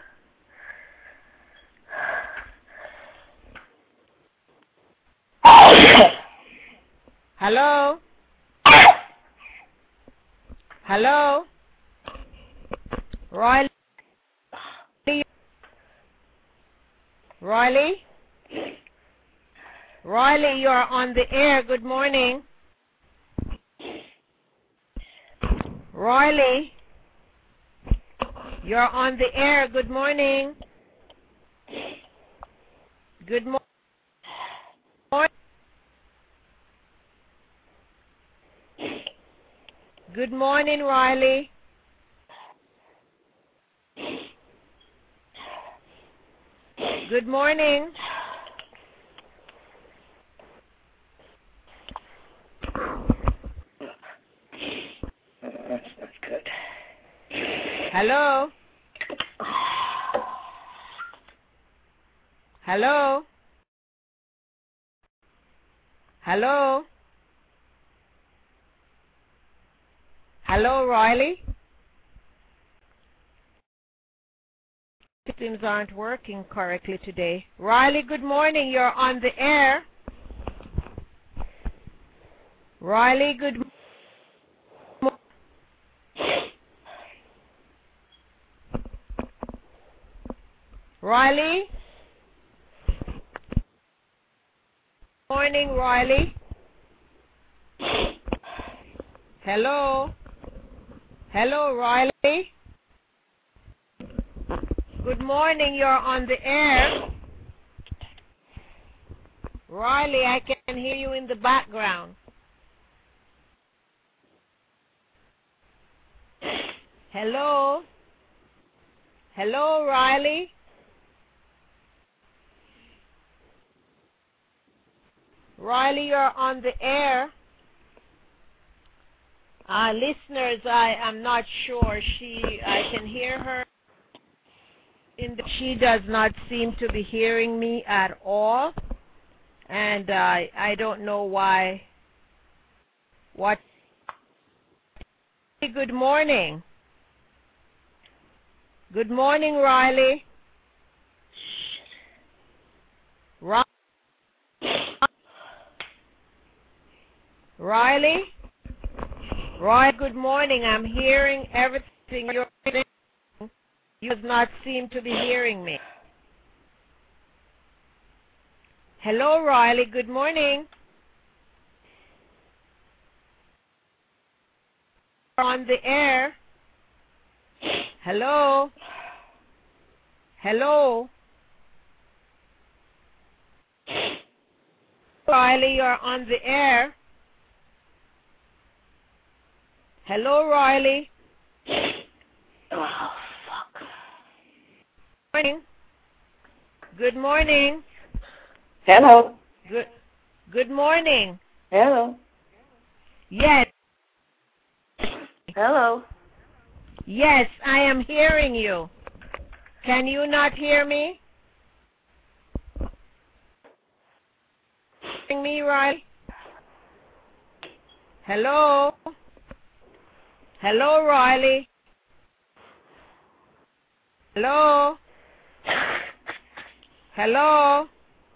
Hello. Hello. Riley. Riley. Riley, you are on the air. Good morning. Riley. You're on the air. Good morning. Good mo- morning. Good morning, Riley. Good morning. That's not good. Hello. Hello. Hello. Hello, Riley. Systems aren't working correctly today. Riley, good morning. You're on the air. Riley, good morning. Riley? Morning, Riley. Hello? Hello, Riley? Good morning, you're on the air. Riley, I can hear you in the background. Hello? Hello, Riley? Riley, you're on the air. Uh, listeners, I am not sure. She, I can hear her. In the, she does not seem to be hearing me at all, and uh, I don't know why. What? Good morning. Good morning, Riley. Riley. Riley? Roy, good morning. I'm hearing everything you're saying. You do not seem to be hearing me. Hello, Riley. Good morning. You're on the air. Hello? Hello? Riley, you're on the air. Hello, Riley. Oh, fuck. Morning. Good morning. Hello. Good. Good morning. Hello. Yes. Hello. Yes, I am hearing you. Can you not hear me? Hearing me, Riley? Hello? Hello, Riley? Hello? Hello?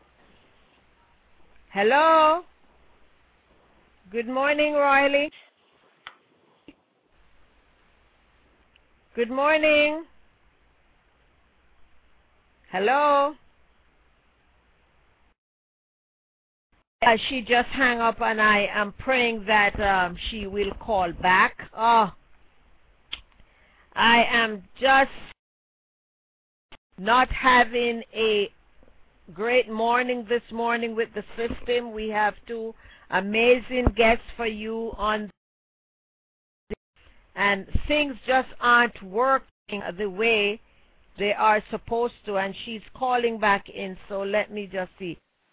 Hello? Good morning, Riley. Good morning. Hello? Uh, she just hung up, and I am praying that um, she will call back. Oh, I am just not having a great morning this morning with the system. We have two amazing guests for you on, and things just aren't working the way they are supposed to, and she's calling back in, so let me just see.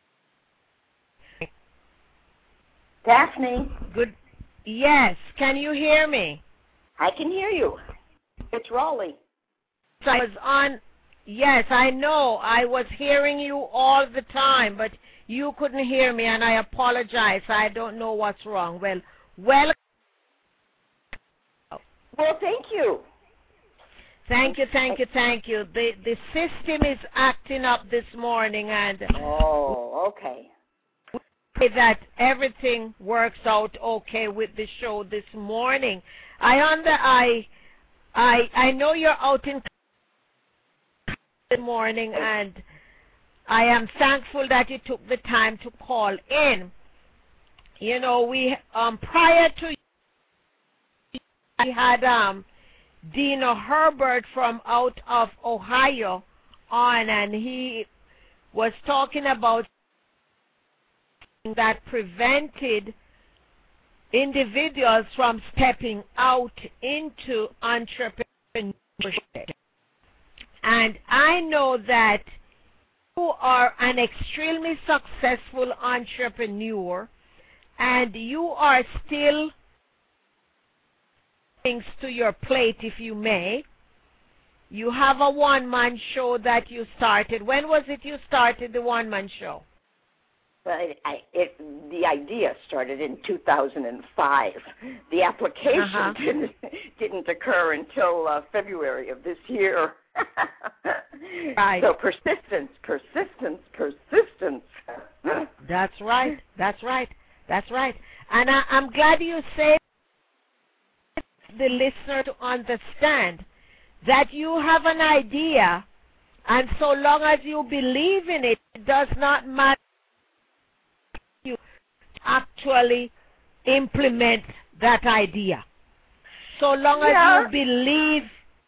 Daphne. Good. Yes, can you hear me? I can hear you. It's Raleigh. So I was on, yes, I know, I was hearing you all the time, but you couldn't hear me, and I apologize. I don't know what's wrong. Well, well. Well, thank you. Thank you, thank you, thank you. The the system is acting up this morning, and oh, okay. That everything works out okay with the show this morning. I under I I I know you're out in the morning, and I am thankful that you took the time to call in. You know, we um prior to we had um Dino Herbert from out of Ohio on, and he was talking about that prevented individuals from stepping out into entrepreneurship. And I know that you are an extremely successful entrepreneur, and you are still things to your plate, if you may. You have a one-man show that you started. When was it you started the one-man show? Well, it, I, it, the idea started in two thousand five. The application uh-huh. didn't, didn't occur until uh, February of this year. Right. So persistence, persistence, persistence. That's right. That's right. That's right. And I, I'm glad you say the listener to understand that you have an idea, and so long as you believe in it, it does not matter you actually implement that idea. So long yeah. as you believe.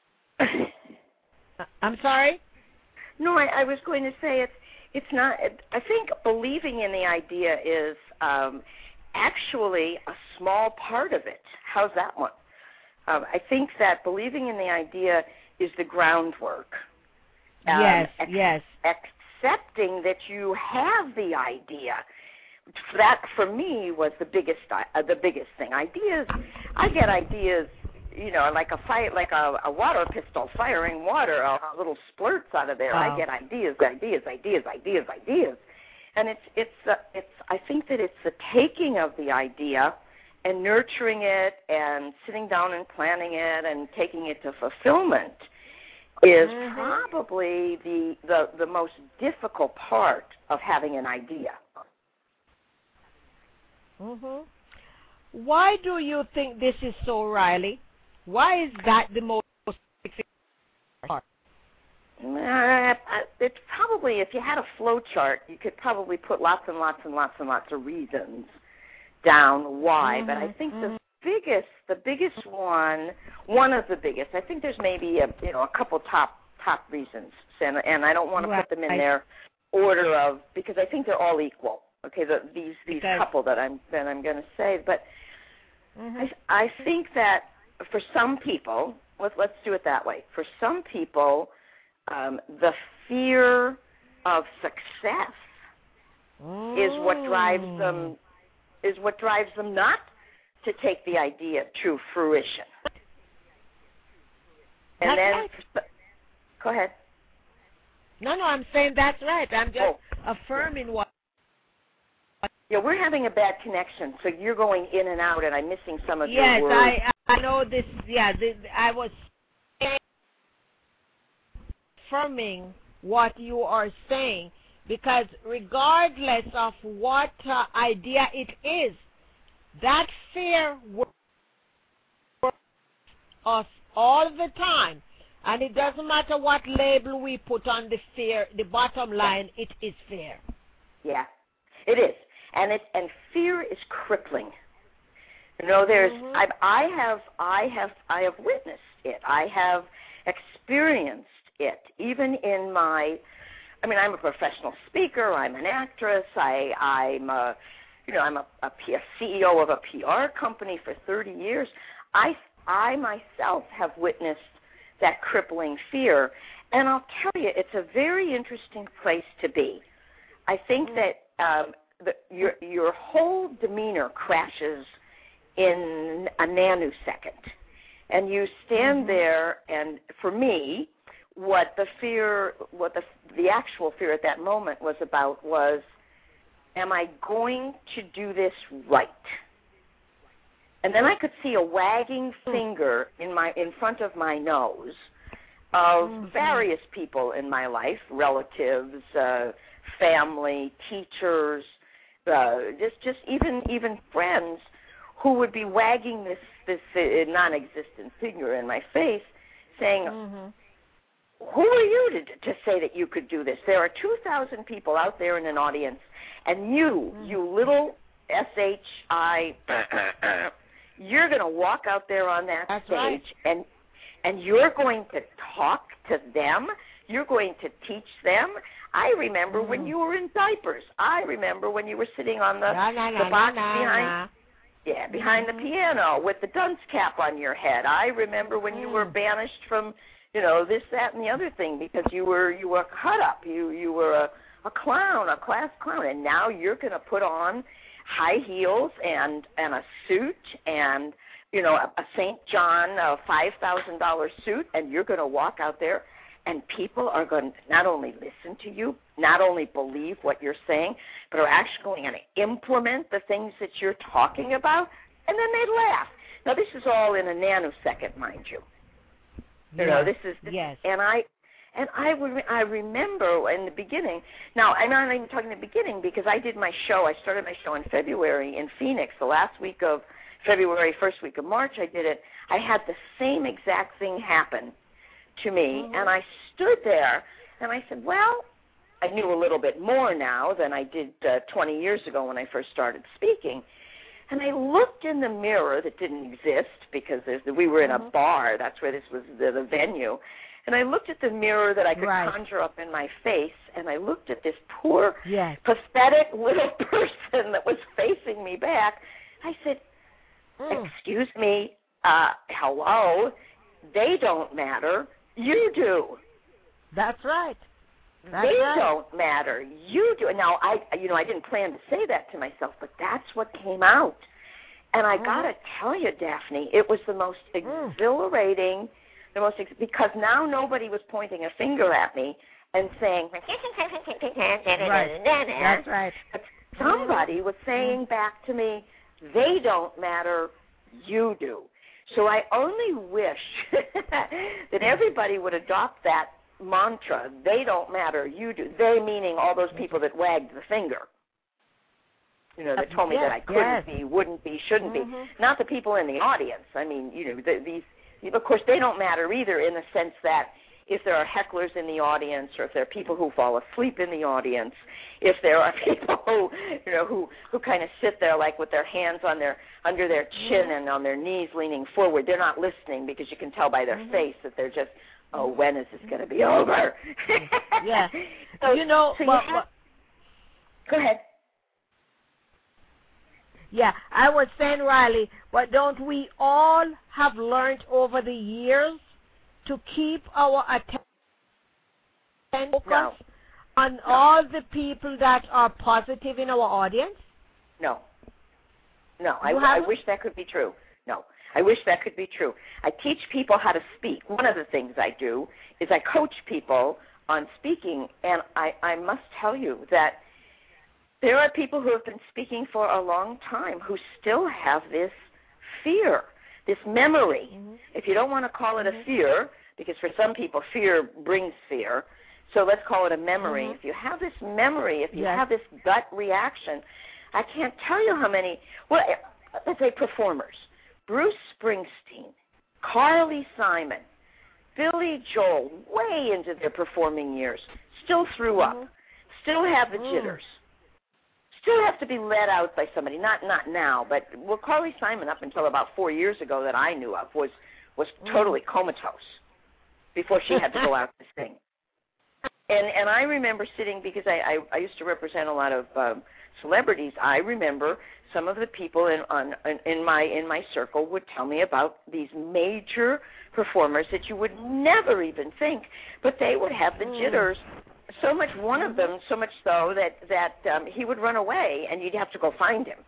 I'm sorry? No, I, I was going to say it's it's not. It, I think believing in the idea is um, actually a small part of it. How's that one? Um, I think that believing in the idea is the groundwork. Um, yes, ex- yes. Accepting that you have the idea. That for me was the biggest uh, the biggest thing. Ideas, I get ideas, you know, like a fire, like a, a water pistol firing water, uh, little splurts out of there. Wow. I get ideas, ideas, ideas, ideas, ideas, and it's it's uh, it's. I think that it's the taking of the idea and nurturing it and sitting down and planning it and taking it to fulfillment is mm-hmm. probably the, the the most difficult part of having an idea. Mm-hmm. Why do you think this is so, Riley? Why is that the most part? Uh, it's probably, if you had a flow chart, you could probably put lots and lots and lots and lots of reasons down why. Mm-hmm. But I think mm-hmm. the biggest, the biggest one, one of the biggest, I think there's maybe a, you know, a couple top top reasons, and, and I don't want to right. put them in their order of, because I think they're all equal. Okay, the, these these because, couple that I'm that I'm going to say, but mm-hmm. I I think that for some people, let's let's do it that way. For some people, um, the fear of success mm. is what drives them is what drives them not to take the idea to fruition. And that's then, right. Go ahead. No, no, I'm saying that's right. I'm just oh. affirming what. Yeah, we're having a bad connection, so you're going in and out, and I'm missing some of yes, your words. Yes, I I know this. Yeah, the, I was affirming what you are saying, because regardless of what uh, idea it is, that fear works us all the time, and it doesn't matter what label we put on the fear. The bottom line, it is fear. Yeah, it is. and it and fear is crippling. You know, there's Mm-hmm. I, I have I have I have witnessed it. I have experienced it, even in my. I mean, I'm a professional speaker. I'm an actress. I I'm a, you know I'm a, a, P, a C E O of a P R company for thirty years. I I myself have witnessed that crippling fear, and I'll tell you, it's a very interesting place to be. I think Mm-hmm. that um, the, your your whole demeanor crashes in a nanosecond, and you stand Mm-hmm. there. And for me, what the fear, what the the actual fear at that moment was about was, am I going to do this right? And then I could see a wagging finger in my in front of my nose of Mm-hmm. various people in my life, relatives, uh, family, teachers, uh, just just even even friends, who would be wagging this this uh, non-existent finger in my face, saying, Mm-hmm. "Who are you to to say that you could do this? There are two thousand people out there in an audience, and you, Mm-hmm. you little S H I, you're going to walk out there on that That's stage, right. and and you're going to talk to them. You're going to teach them." I remember Mm-hmm. when you were in diapers. I remember when you were sitting on the, Na, na, the na, box na, behind. na. Yeah, behind Mhm. the piano with the dunce cap on your head. I remember when you were Mm. banished from, you know, this, that, and the other thing because you were you were cut up. You you were a, a clown, a class clown, and now you're going to put on high heels and and a suit and you know a, a Saint John a five thousand dollar suit, and you're going to walk out there, and people are going to not only listen to you, not only believe what you're saying, but are actually going to implement the things that you're talking about, and then they laugh. Now, this is all in a nanosecond, mind you. You Yes. know, this is, this Yes. and I, and I, re- I remember in the beginning. Now, I'm not even talking the beginning because I did my show. I started my show in February in Phoenix. The last week of February, first week of March, I did it. I had the same exact thing happen to me, Mm-hmm. and I stood there, and I said, well, I knew a little bit more now than I did uh, twenty years ago when I first started speaking. And I looked in the mirror that didn't exist because there's the, we were in Mm-hmm. a bar. That's where this was the, the venue. And I looked at the mirror that I could Right. conjure up in my face, and I looked at this poor, Yes. pathetic little person that was facing me back. I said, Mm. excuse me, uh, hello, they don't matter. You do. That's right. That's they right. don't matter. You do. Now, I, you know, I didn't plan to say that to myself, but that's what came out. And I Mhm. gotta tell you, Daphne, it was the most Mm. exhilarating, the most ex- because now nobody was pointing a finger at me and saying, Right. That's right. but somebody was saying back to me, they don't matter, you do. So I only wish that everybody would adopt that mantra, they don't matter, you do. They meaning all those people that wagged the finger. You know, that told me Yes, that I couldn't yes. be, wouldn't be, shouldn't Mhm. be. Not the people in the audience. I mean, you know, the, these, of course, they don't matter either in the sense that if there are hecklers in the audience or if there are people who fall asleep in the audience, if there are people who, you know, who, who kind of sit there like with their hands on their, under their chin and on their knees leaning forward, they're not listening because you can tell by their Mhm. face that they're just, oh, when is this going to be over? Yeah. So, you know, so you well, have, well, go ahead. yeah, I was saying, Riley, but don't we all have learned over the years to keep our attention focus No. on No. all the people that are positive in our audience? No. No, I, You I haven't? wish that could be true. No, I wish that could be true. I teach people how to speak. One of the things I do is I coach people on speaking, and I, I must tell you that there are people who have been speaking for a long time who still have this fear, this memory. Mm-hmm. If you don't want to call it a fear, because for some people fear brings fear, so let's call it a memory. Mhm. If you have this memory, if you Yes. have this gut reaction, I can't tell you how many, well, let's say performers. Bruce Springsteen, Carly Simon, Billy Joel, way into their performing years, still threw up, Mhm. still have the Mm. jitters, still have to be let out by somebody. Not not now, but well, Carly Simon up until about four years ago that I knew of was was totally comatose before she had to go out to sing. And and I remember sitting because I I, I used to represent a lot of um, celebrities. I remember some of the people in on in my in my circle would tell me about these major performers that you would never even think, but they would have the jitters. So much, one of them, so much so that that um, he would run away, and you'd have to go find him.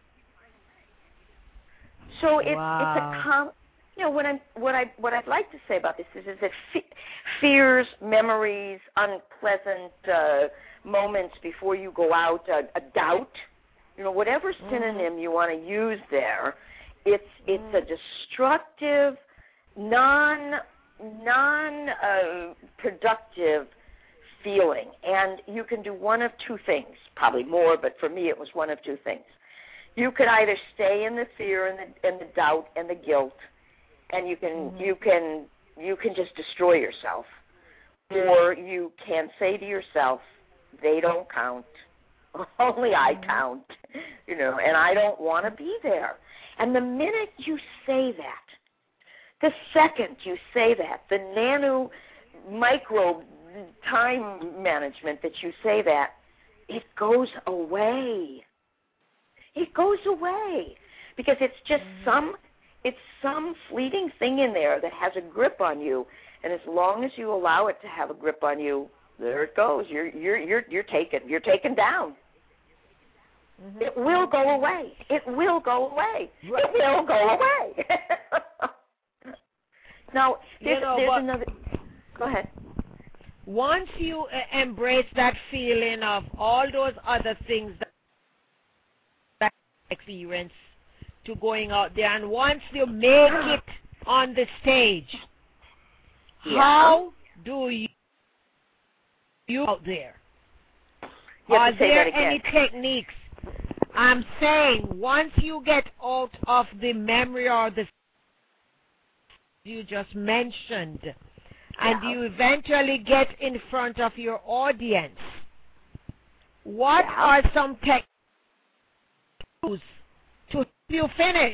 So it's wow. it's a com- you know what I'm what I what I'd like to say about this is is that fe- fears, memories, unpleasant uh, moments before you go out, uh, a doubt, you know, whatever synonym mm. you want to use there, it's it's mm. a destructive, non non uh, productive feeling, and you can do one of two things, probably more, but for me it was one of two things. You could either stay in the fear and the and the doubt and the guilt, and you can mm-hmm. you can you can just destroy yourself, or you can say to yourself, they don't count, only I count, you know, and I don't want to be there. And the minute you say that, the second you say that, the nano micro time management that you say that, it goes away. It goes away because it's just some it's some fleeting thing in there that has a grip on you, and as long as you allow it to have a grip on you, there it goes. You're you're you're you're taken you're taken down. Mm-hmm. It will go away. It will go away. Right. It will go away. Now there's, you know, there's but- another. Go ahead. Once you uh, embrace that feeling of all those other things that, that experience to going out there, and once you make it on the stage, yeah. how do you you out there? You Are there any techniques? I'm saying once you get out of the memory or the you just mentioned, and yeah. you eventually get in front of your audience, what yeah. are some techniques to help you finish?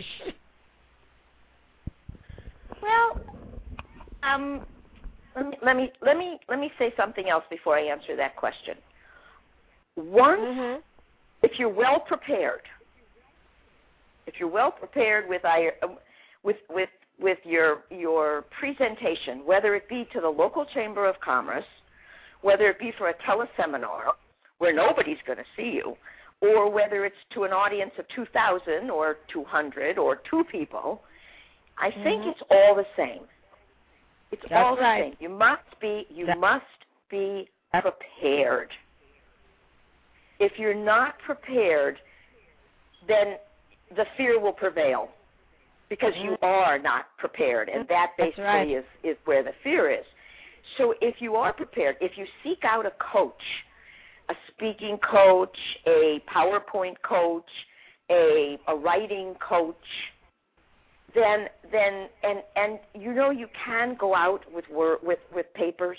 Well, um, let me, let me let me let me say something else before I answer that question. Once, mm-hmm. if you're well prepared, if you're well prepared with I, with with with your your presentation, whether it be to the local Chamber of Commerce, whether it be for a teleseminar where nobody's going to see you, or whether it's to an audience of two thousand or two hundred or two people, I mm-hmm. think it's all the same. It's That's all the right. same. You must be you That- must be prepared. If you're not prepared, then the fear will prevail, because you are not prepared, and that basically right. is, is where the fear is. So if you are prepared, if you seek out a coach, a speaking coach, a PowerPoint coach, a, a writing coach, then then and and you know you can go out with wor- with with papers.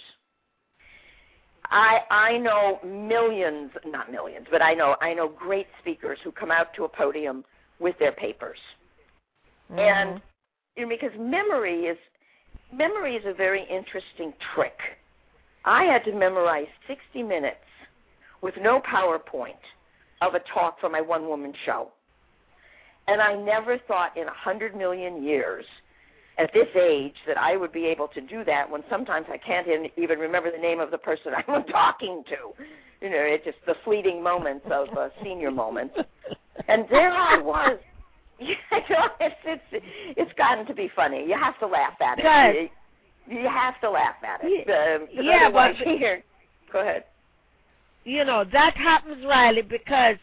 I I know millions, not millions, but I know I know great speakers who come out to a podium with their papers. Mm-hmm. And you know, because memory is memory is a very interesting trick. I had to memorize sixty minutes with no PowerPoint of a talk for my one-woman show. And I never thought in a hundred million years at this age that I would be able to do that, when sometimes I can't even remember the name of the person I'm talking to. You know, it's just the fleeting moments of uh, senior moments. And there I was. You know, it's, it's, it's gotten to be funny. You have to laugh at it. You, you have to laugh at it. Uh, yeah, but here, go ahead. You know, that happens, Riley, because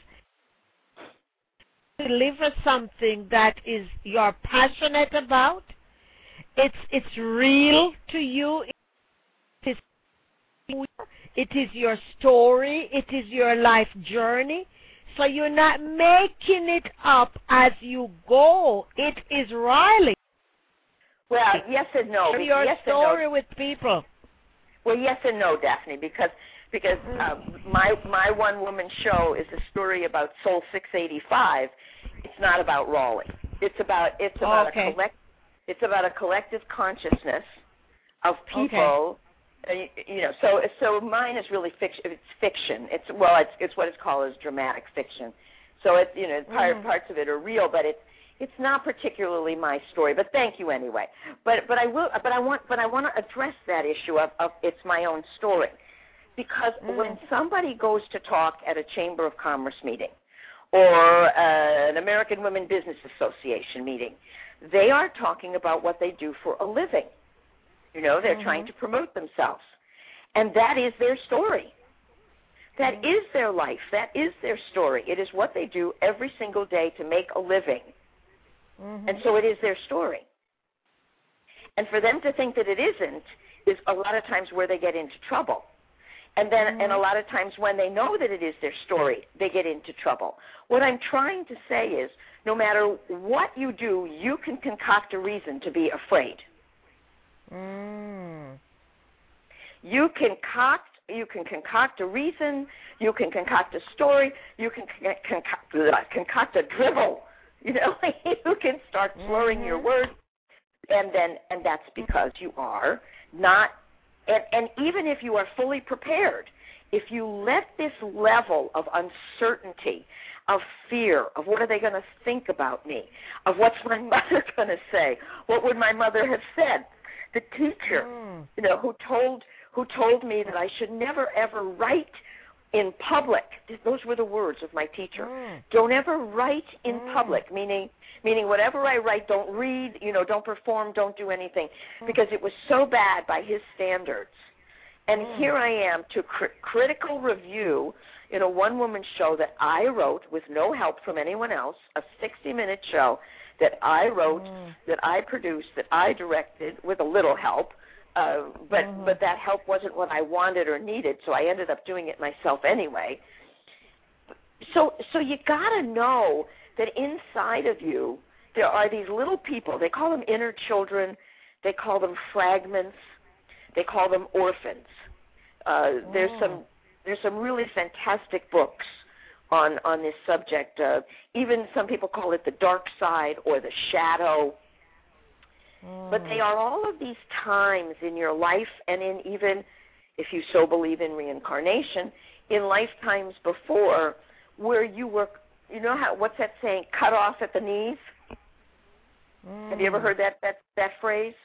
you deliver something that is you're passionate about. It's it's real to you. It is, it is your story. It is your life journey. So you're not making it up as you go. It is Riley. Well, yes and no. Your yes story and no. with people. Well, yes and no, Daphne, because because uh, my my one woman show is a story about Soul six eighty-five. It's not about Raleigh. It's about it's about okay. a collect it's about a collective consciousness of people. Okay. Uh, you, you know, so so mine is really fiction. It's fiction. It's well, it's it's what is called as dramatic fiction. So it's you know part, mm. parts of it are real, but it's it's not particularly my story. But thank you anyway. But but I will. But I want but I want to address that issue of, of it's my own story, because mm. when somebody goes to talk at a Chamber of Commerce meeting or uh, an American Women Business Association meeting, they are talking about what they do for a living. You know, they're mm-hmm. trying to promote themselves. And that is their story. That mm-hmm. is their life. That is their story. It is what they do every single day to make a living. Mm-hmm. And so it is their story. And for them to think that it isn't is a lot of times where they get into trouble. And then, mm-hmm. and a lot of times when they know that it is their story, they get into trouble. What I'm trying to say is, no matter what you do, you can concoct a reason to be afraid. Mm. You can concoct, you can concoct a reason. You can concoct a story. You can concoct, concoct a dribble. You know, you can start slurring mm-hmm. your words, and then, and that's because you are not. And, and even if you are fully prepared, if you let this level of uncertainty, of fear, of what are they going to think about me, of what's my mother going to say, what would my mother have said, the teacher, mm. you know, who told who told me that I should never ever write in public. Those were the words of my teacher. Mm. Don't ever write in mm. public, meaning meaning whatever I write, don't read, you know, don't perform, don't do anything, mm. because it was so bad by his standards. And mm. here I am to cr- critical review in a one-woman show that I wrote with no help from anyone else, a sixty-minute show that I wrote, mm. that I produced, that I directed with a little help, uh, but mm-hmm. but that help wasn't what I wanted or needed, so I ended up doing it myself anyway. So so you got to know that inside of you there are these little people. They call them inner children. They call them fragments. They call them orphans. Uh, oh. There's some there's some really fantastic books on on this subject. Uh, even some people call it the dark side or the shadow. Mm. But they are all of these times in your life, and in even, if you so believe in reincarnation, in lifetimes before, where you were, you know how, what's that saying, cut off at the knees? Mm. Have you ever heard that, that, that phrase?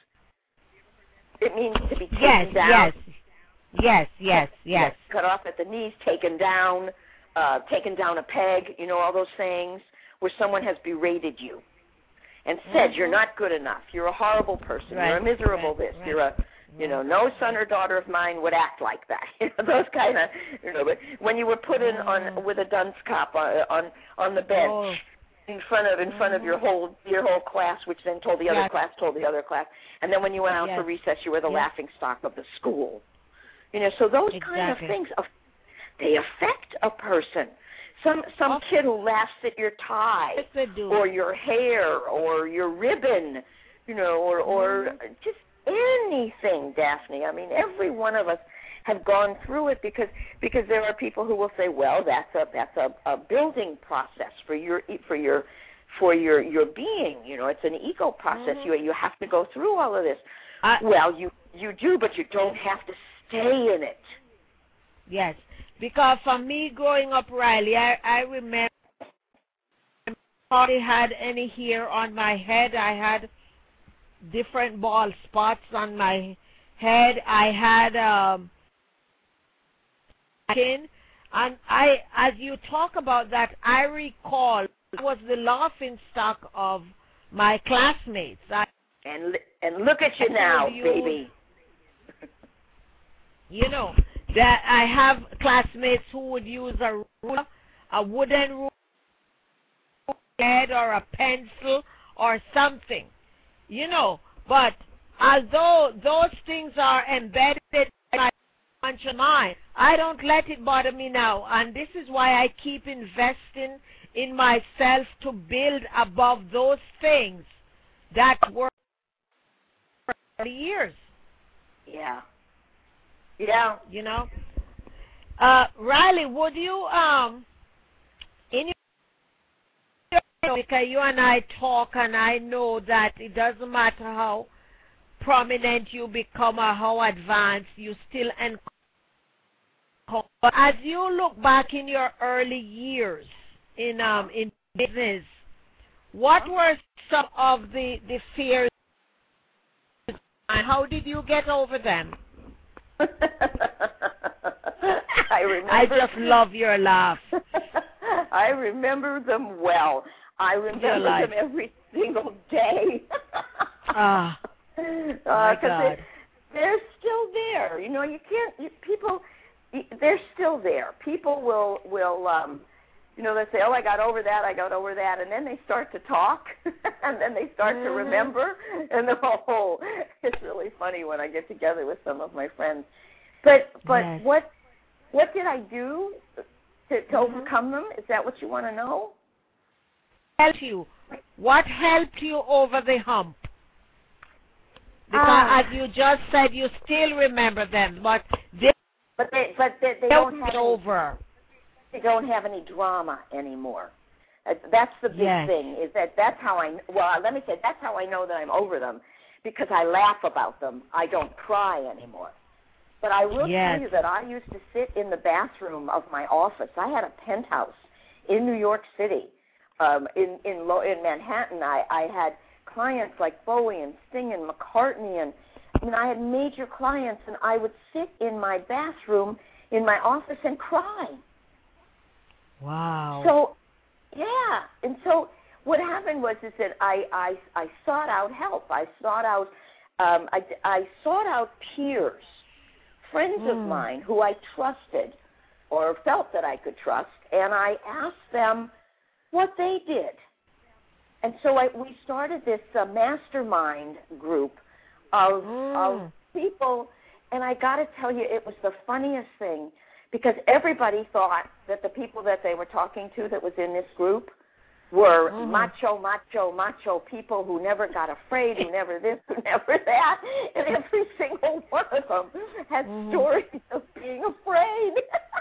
It means to be taken yes, down. Yes, yes, yes, yes, yes. Cut off at the knees, taken down, uh, taken down a peg, you know, all those sayings where someone has berated you and said, mm-hmm. you're not good enough, you're a horrible person, right. you're a miserable right. this, right. you're a, you know, no son or daughter of mine would act like that. You know, those kind of, you know, but when you were put in on with a dunce cap on on, on the bench oh. in front of in front of your whole your whole class, which then told the other yes. class, told the other class, and then when you went out yes. for recess, you were the yes. laughing stock of the school. You know, so those exactly. kind of things, they affect a person. Some some oh. kid who laughs at your tie or your hair or your ribbon, you know, or or mm. just anything, Daphne. I mean, every one of us have gone through it because because there are people who will say, well, that's a that's a, a building process for your for your for your your being. You know, it's an ego process. Mm-hmm. You you have to go through all of this. Uh, well, you you do, but you don't have to stay in it. Yes. Because for me growing up, Riley, I, I remember I hardly had any hair on my head. I had different bald spots on my head. I had um, skin. And I, as you talk about that, I recall it was the laughing stock of my classmates. I, and and look at you now, you, baby. You know. That I have classmates who would use a ruler, a wooden ruler, or a pencil or something, you know. But although those things are embedded in my conscious mind, I don't let it bother me now. And this is why I keep investing in myself to build above those things that were for years. Yeah. Yeah, you know, Uh, Riley, would you, um, in your, because you and I talk, and I know that it doesn't matter how prominent you become or how advanced, you still encourage. But as you look back in your early years in um in business, what were some of the, the fears, and how did you get over them? I remember. I just love your laugh. I remember them well. I remember them every single day. Ah, uh, my God. They, they're still there. You know, you can't. You, people, they're still there. People will will. Um, You know, they say, oh, I got over that, I got over that, and then they start to talk, and then they start mm-hmm. to remember, and the whole, it's really funny when I get together with some of my friends. But but yes. what what did I do to, to mm-hmm. overcome them? Is that what you want to know? Help you. What helped you over the hump? Because uh, as you just said, you still remember them, but they, but they, but they, they don't have over. They don't have any drama anymore. That's the big yes. thing, is that that's how I, well, let me say, that's how I know that I'm over them, because I laugh about them. I don't cry anymore. But I will yes. tell you that I used to sit in the bathroom of my office. I had a penthouse in New York City. Um, in, in, in Manhattan, I, I had clients like Bowie and Sting and McCartney, and I mean, I had major clients, and I would sit in my bathroom in my office and cry. Wow. So, yeah, and so what happened was is that I, I, I sought out help. I sought out um, I, I sought out peers, friends mm. of mine who I trusted or felt that I could trust, and I asked them what they did. And so I, we started this uh, mastermind group of, mm. of people, and I got to tell you, it was the funniest thing, because everybody thought that the people that they were talking to that was in this group were mm-hmm. macho, macho, macho people who never got afraid, who never this, who never that, and every single one of them had mm-hmm. stories of being afraid.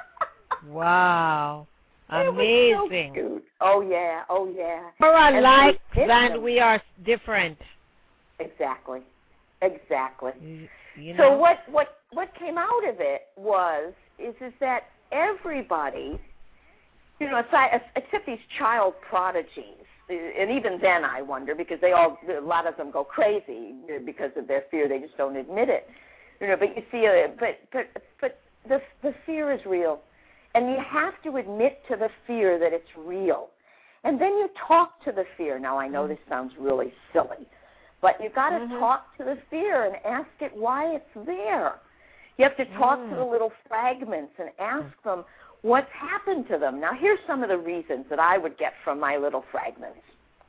Wow. Amazing. So oh, yeah, oh, yeah. We're alike than we are different. Exactly, exactly. You know? So what, what, what came out of it was, is, is that everybody, you know, aside, except these child prodigies, and even then I wonder, because they all, a lot of them go crazy because of their fear, they just don't admit it. You know, but you see, uh, but, but, but the, the fear is real. And you have to admit to the fear that it's real. And then you talk to the fear. Now, I know this sounds really silly, but you've got to mm-hmm. talk to the fear and ask it why it's there. You have to talk mm. to the little fragments and ask them what's happened to them. Now, here's some of the reasons that I would get from my little fragments.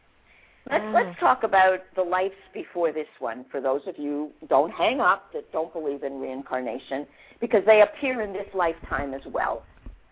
Let's, mm. let's talk about the lives before this one, for those of you who don't hang up, that don't believe in reincarnation, because they appear in this lifetime as well.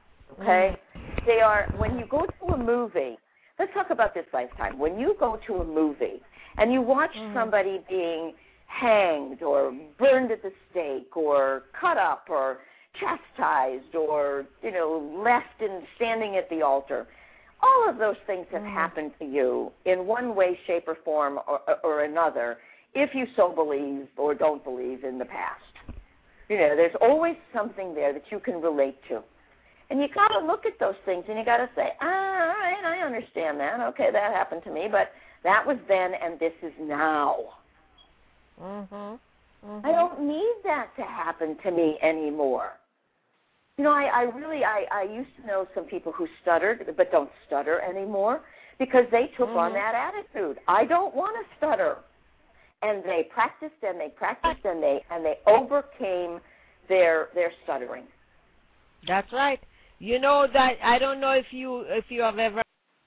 Okay? Mm. They are, when you go to a movie, let's talk about this lifetime. When you go to a movie and you watch mm. somebody being hanged or burned at the stake or cut up or chastised or, you know, left and standing at the altar, all of those things have mm. happened to you in one way, shape, or form or, or another, if you so believe or don't believe in the past. You know, there's always something there that you can relate to. And you got to look at those things and you got to say, ah, all right, I understand that. Okay, that happened to me, but that was then and this is now. Mm-hmm. Mm-hmm. I don't need that to happen to me anymore. You know, I, I really, I, I used to know some people who stuttered but don't stutter anymore because they took mm-hmm. on that attitude. I don't want to stutter. And they practiced and they practiced and they and they overcame their their stuttering. That's right. You know that I don't know if you if you have ever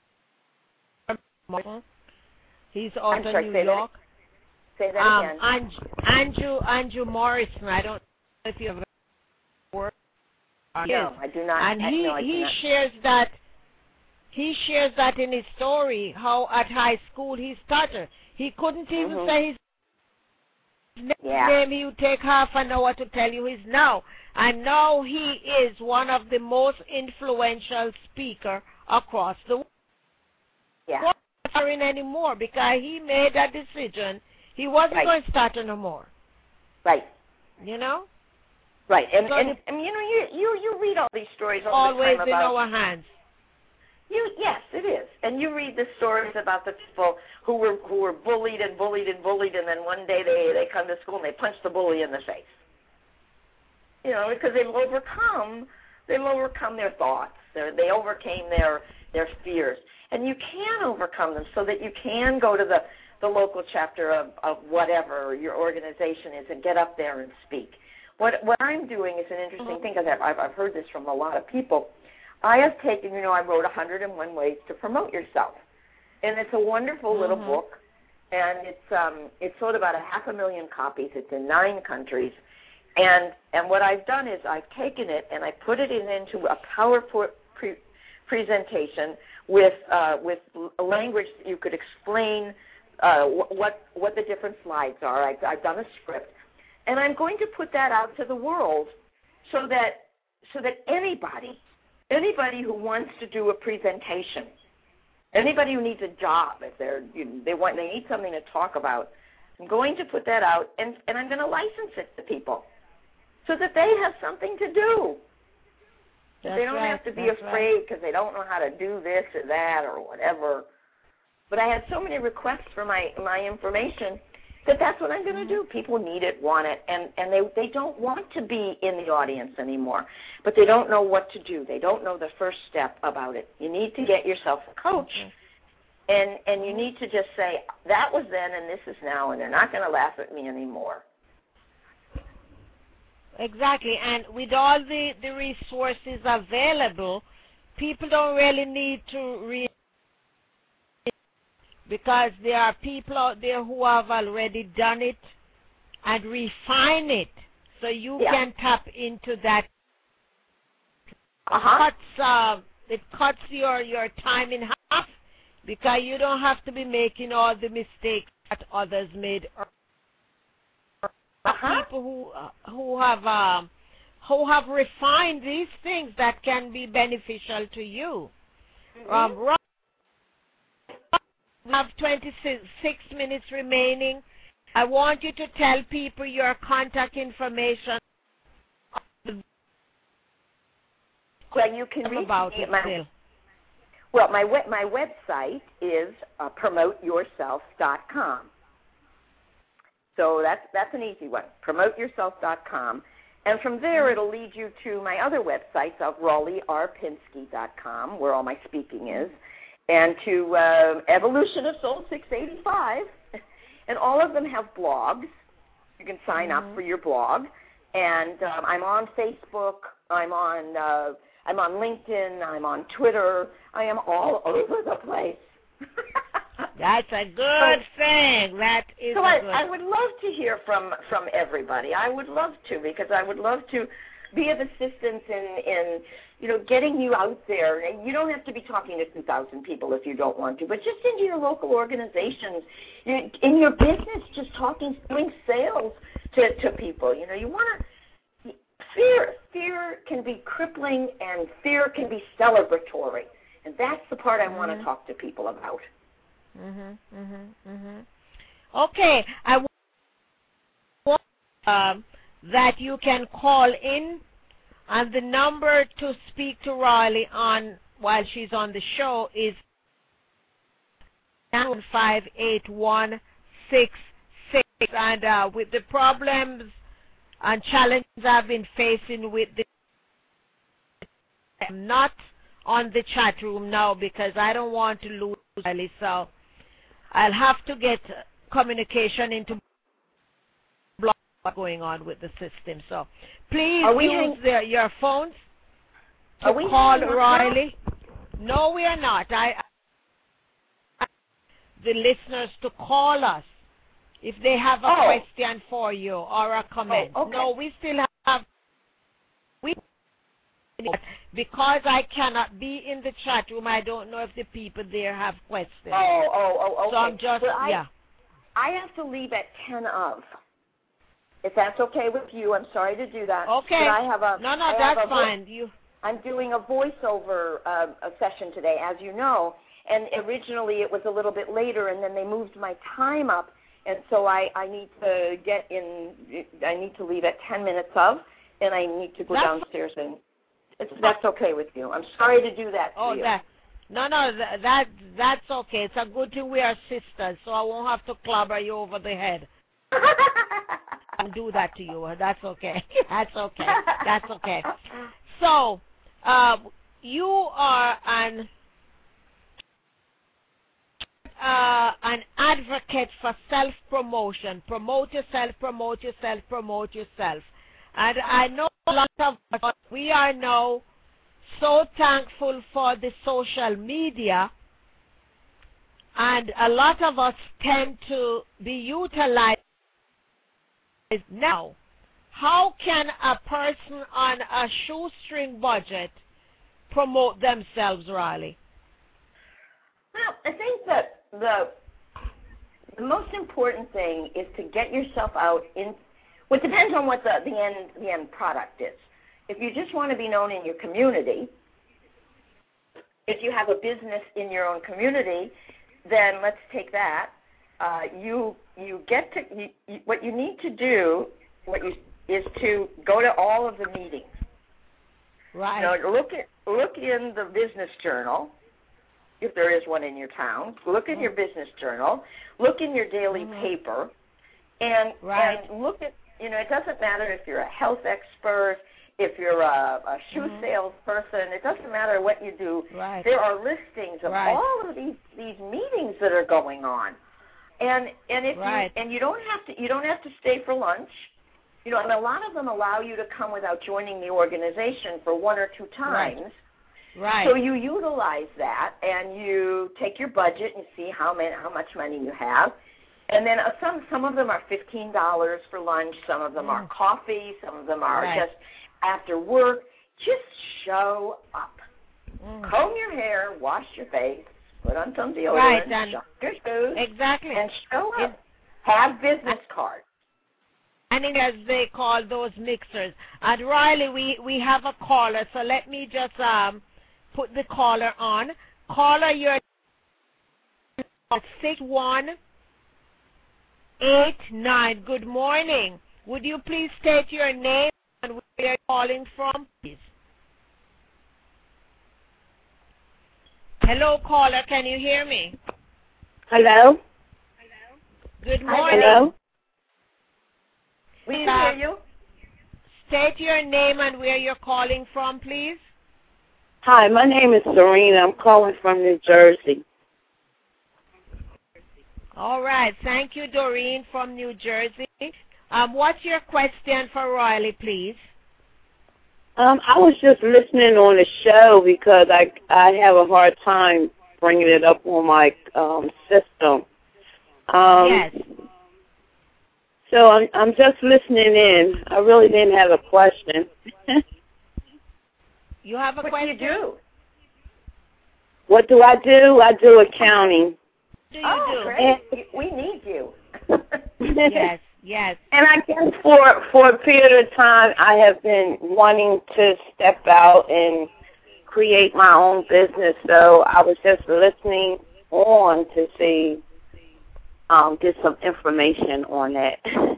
he's out in New York. That, say that um, again. Andrew, Andrew Andrew Morrison. I don't know if you have ever worked. No, I do not. And I, he no, I he not. shares that he shares that in his story how at high school he stuttered. He couldn't even mm-hmm. say his Yeah. Name you take half an hour to tell you his now. And now he is one of the most influential speaker across the world. Yeah. Not hiring anymore because he made that decision. He wasn't Right. going to start no more. Right. You know? Right. And, So and, and you know, you, you, you read all these stories all always the time in about... our hands. You, yes, it is. And you read the stories about the people who were who were bullied and bullied and bullied, and then one day they, they come to school and they punch the bully in the face. You know, because they've overcome they've overcome their thoughts. They're, they overcame their their fears, and you can overcome them so that you can go to the, the local chapter of, of whatever your organization is and get up there and speak. What what I'm doing is an interesting thing because I've I've heard this from a lot of people. I have taken, you know, I wrote one hundred and one Ways to Promote Yourself, and it's a wonderful little Mhm. book, and it's um it's sold about a half a million copies. It's in nine countries, and and what I've done is I've taken it and I put it in, into a PowerPoint pre- presentation with uh, with a language that you could explain uh, what what the different slides are. I've, I've done a script, and I'm going to put that out to the world so that so that anybody. Anybody who wants to do a presentation, anybody who needs a job, if they're you know, they want they need something to talk about, I'm going to put that out and, and I'm going to license it to people so that they have something to do. That's they don't right. have to be That's afraid because they don't know how to do this or that or whatever. But I had so many requests for my, my information that that's what I'm going to do. People need it, want it, and, and they, they don't want to be in the audience anymore, but they don't know what to do. They don't know the first step about it. You need to get yourself a coach, and, and you need to just say, that was then and this is now, and they're not going to laugh at me anymore. Exactly, and with all the, the resources available, people don't really need to read because there are people out there who have already done it and refine it, so you Yeah. can tap into that. Uh-huh. Cuts, uh, it cuts your, your time in half because you don't have to be making all the mistakes that others made. Uh-huh. People who uh, who have um, who have refined these things that can be beneficial to you. Mm-hmm. Um, Rob, we have twenty-six minutes remaining. I want you to tell people your contact information. Well, you can reach about me it at my, still. well, my we- my website is uh, promote yourself dot com. So that's that's an easy one, promote yourself dot com. And from there, it'll lead you to my other websites of Raleigh R Pinsky dot com, where all my speaking is, and to uh, Evolution of Soul six eighty-five. And all of them have blogs. You can sign Mm-hmm. up for your blog. And um, I'm on Facebook. I'm on uh, I'm on LinkedIn. I'm on Twitter. I am all over the place. That's a good thing. That is So a I, good I would love to hear from, from everybody. I would love to, because I would love to be of assistance in, in you know, getting you out there. And you don't have to be talking to two thousand people if you don't want to, but just into your local organizations, you, in your business, just talking, doing sales to, to people. You know, you want to, fear, fear can be crippling and fear can be celebratory. And that's the part I mm-hmm. want to talk to people about. Mhm, mhm, mhm. Okay, I want um, that you can call in, and the number to speak to Riley on while she's on the show is nine five eight one six six. And uh, with the problems and challenges I've been facing with the, I'm not on the chat room now because I don't want to lose Riley, so I'll have to get communication into blog going on with the system. So please are we use hang- the, your phones to are we call hanging Riley. No, we are not. I, I the listeners to call us if they have a oh. question for you or a comment. Oh, okay. No, we still have we because I cannot be in the chat room. I don't know if the people there have questions. Oh, oh, oh, okay. So I'm just well, I, yeah. I have to leave at ten of. If that's okay with you, I'm sorry to do that. Okay. But I have a, no, no, I that's have a fine. You. I'm doing a voiceover uh, a session today, as you know, and originally it was a little bit later, and then they moved my time up, and so I, I need to get in, I need to leave at ten minutes of, and I need to go that's downstairs, and it's, that's okay with you. I'm sorry to do that to oh, you. that, no, no, that, that that's okay. It's a good thing we are sisters, so I won't have to clobber you over the head. I'll do that to you. That's okay. That's okay. That's okay. So, uh, you are an uh, an advocate for self-promotion. Promote yourself, promote yourself, promote yourself. And I know a lot of us, we are now so thankful for the social media, and a lot of us tend to be utilized now. How can a person on a shoestring budget promote themselves, Riley? Well, I think that the the most important thing is to get yourself out in. Well, it depends on what the, the end the end product is. If you just want to be known in your community, if you have a business in your own community, then let's take that. Uh, you you get to you, you, what you need to do. What you is to go to all of the meetings. Right. You know, look at look in the business journal, if there is one in your town. Look in your business journal. Look in your daily mm-hmm. paper, and right. and look at. You know, it doesn't matter if you're a health expert, if you're a, a shoe mm-hmm. salesperson. It doesn't matter what you do. Right. There are listings of right. all of these these meetings that are going on, and and if right. you and you don't have to you don't have to stay for lunch. You know, and a lot of them allow you to come without joining the organization for one or two times. Right. right. So you utilize that, and you take your budget and see how many, how much money you have, and then uh, some some of them are fifteen dollars for lunch. Some of them mm. are coffee. Some of them are right. just after work. Just show up, mm. comb your hair, wash your face, put on some deodorant, right. and shop your shoes, exactly, and show up. it, have business cards. And as they call those mixers. And Riley, we, we have a caller, so let me just um, put the caller on. Caller, you're six one eight nine. Good morning. Would you please state your name and where you're calling from, please? Hello, caller. Can you hear me? Hello? Good morning. Hello? We Please, can uh, hear you. State your name and where you're calling from, please. Hi, my name is Serena. I'm calling from New Jersey. All right. Thank you, Doreen from New Jersey. Um, what's your question for Riley, please? Um, I was just listening on the show because I I have a hard time bringing it up on my um, system. Um, yes. So I'm I'm just listening in. I really didn't have a question. You have a what question? What do you do? What do I do? I do accounting. What do you oh, do? great. We need you. Yes, yes. And I guess for for a period of time, I have been wanting to step out and create my own business. So I was just listening on to see, um, get some information on that.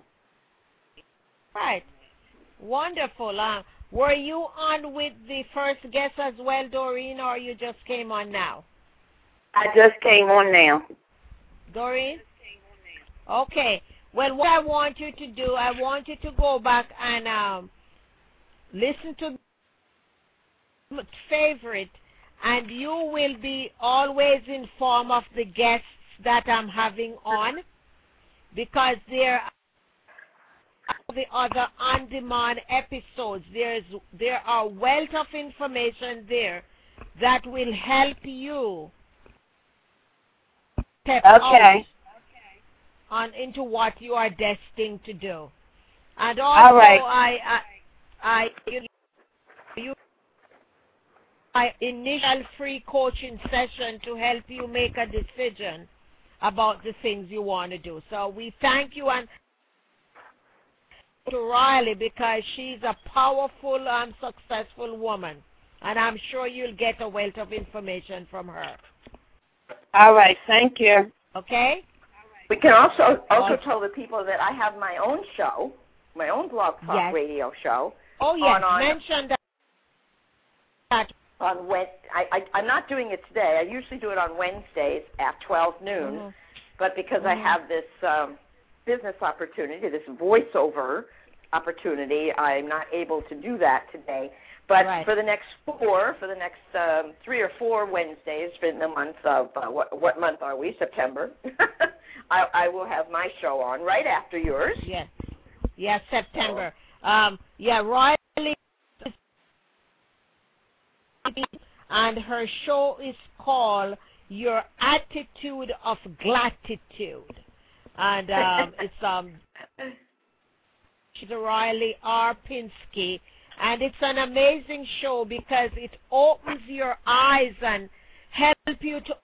Right. Wonderful. Uh, were you on with the first guest as well, Doreen, or you just came on now? I just came on now. Doreen? Okay. Well, what I want you to do, I want you to go back and um, listen to the favorite, and you will be always informed of the guests that I'm having on, because there are the other on-demand episodes. There's there are wealth of information there that will help you step okay. out on into what you are destined to do. And also, All right. I, I, I, you, you, my initial free coaching session to help you make a decision about the things you want to do. So we thank you, and to Riley because she's a powerful and successful woman, and I'm sure you'll get a wealth of information from her. All right, thank you. Okay? We can also also tell the people that I have my own show, my own Blog Talk yes. radio show. Oh, yes, on, on, mention that. On when, I, I, I'm not doing it today. I usually do it on Wednesdays at twelve noon, Mm-hmm. but because mm-hmm. I have this um, business opportunity, this voiceover opportunity, I'm not able to do that today. But right. for the next four, for the next um, three or four Wednesdays in the month of, uh, what, what month are we? September. I, I will have my show on right after yours. Yes. Yes, September. Um, yeah, Riley, and her show is called Your Attitude of Gratitude. And um, it's um, she's Riley R. Pinsky. And it's an amazing show because it opens your eyes and help you to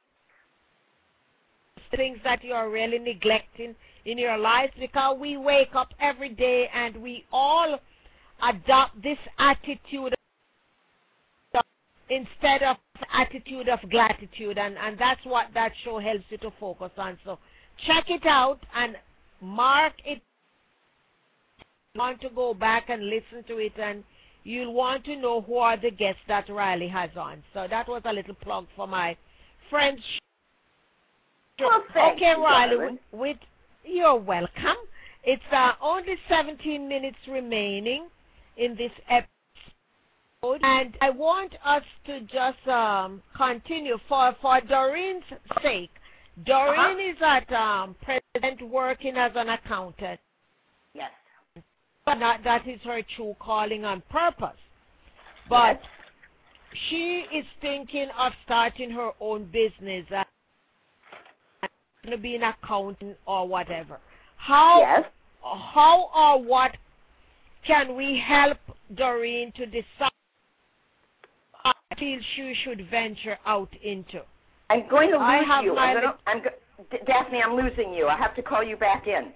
things that you are really neglecting in your life, because we wake up every day and we all adopt this attitude of, instead of attitude of gratitude, and, and that's what that show helps you to focus on. So check it out and mark it. You want to go back and listen to it, and you'll want to know who are the guests that Riley has on. So that was a little plug for my friends. Well, thank okay, you, Riley, darling. with, with you're welcome. It's uh, only seventeen minutes remaining in this episode, and I want us to just um, continue for for Doreen's sake. Doreen uh-huh. is at um, present working as an accountant. Yes. But not, that is her true calling on purpose. But yes. she is thinking of starting her own business, uh, to be an accountant or whatever. How, yes. how or what can we help Doreen to decide what field she should venture out into? I'm going to lose I have you. my I'm gonna, I'm go- D- Daphne, I'm losing you. I have to call you back in.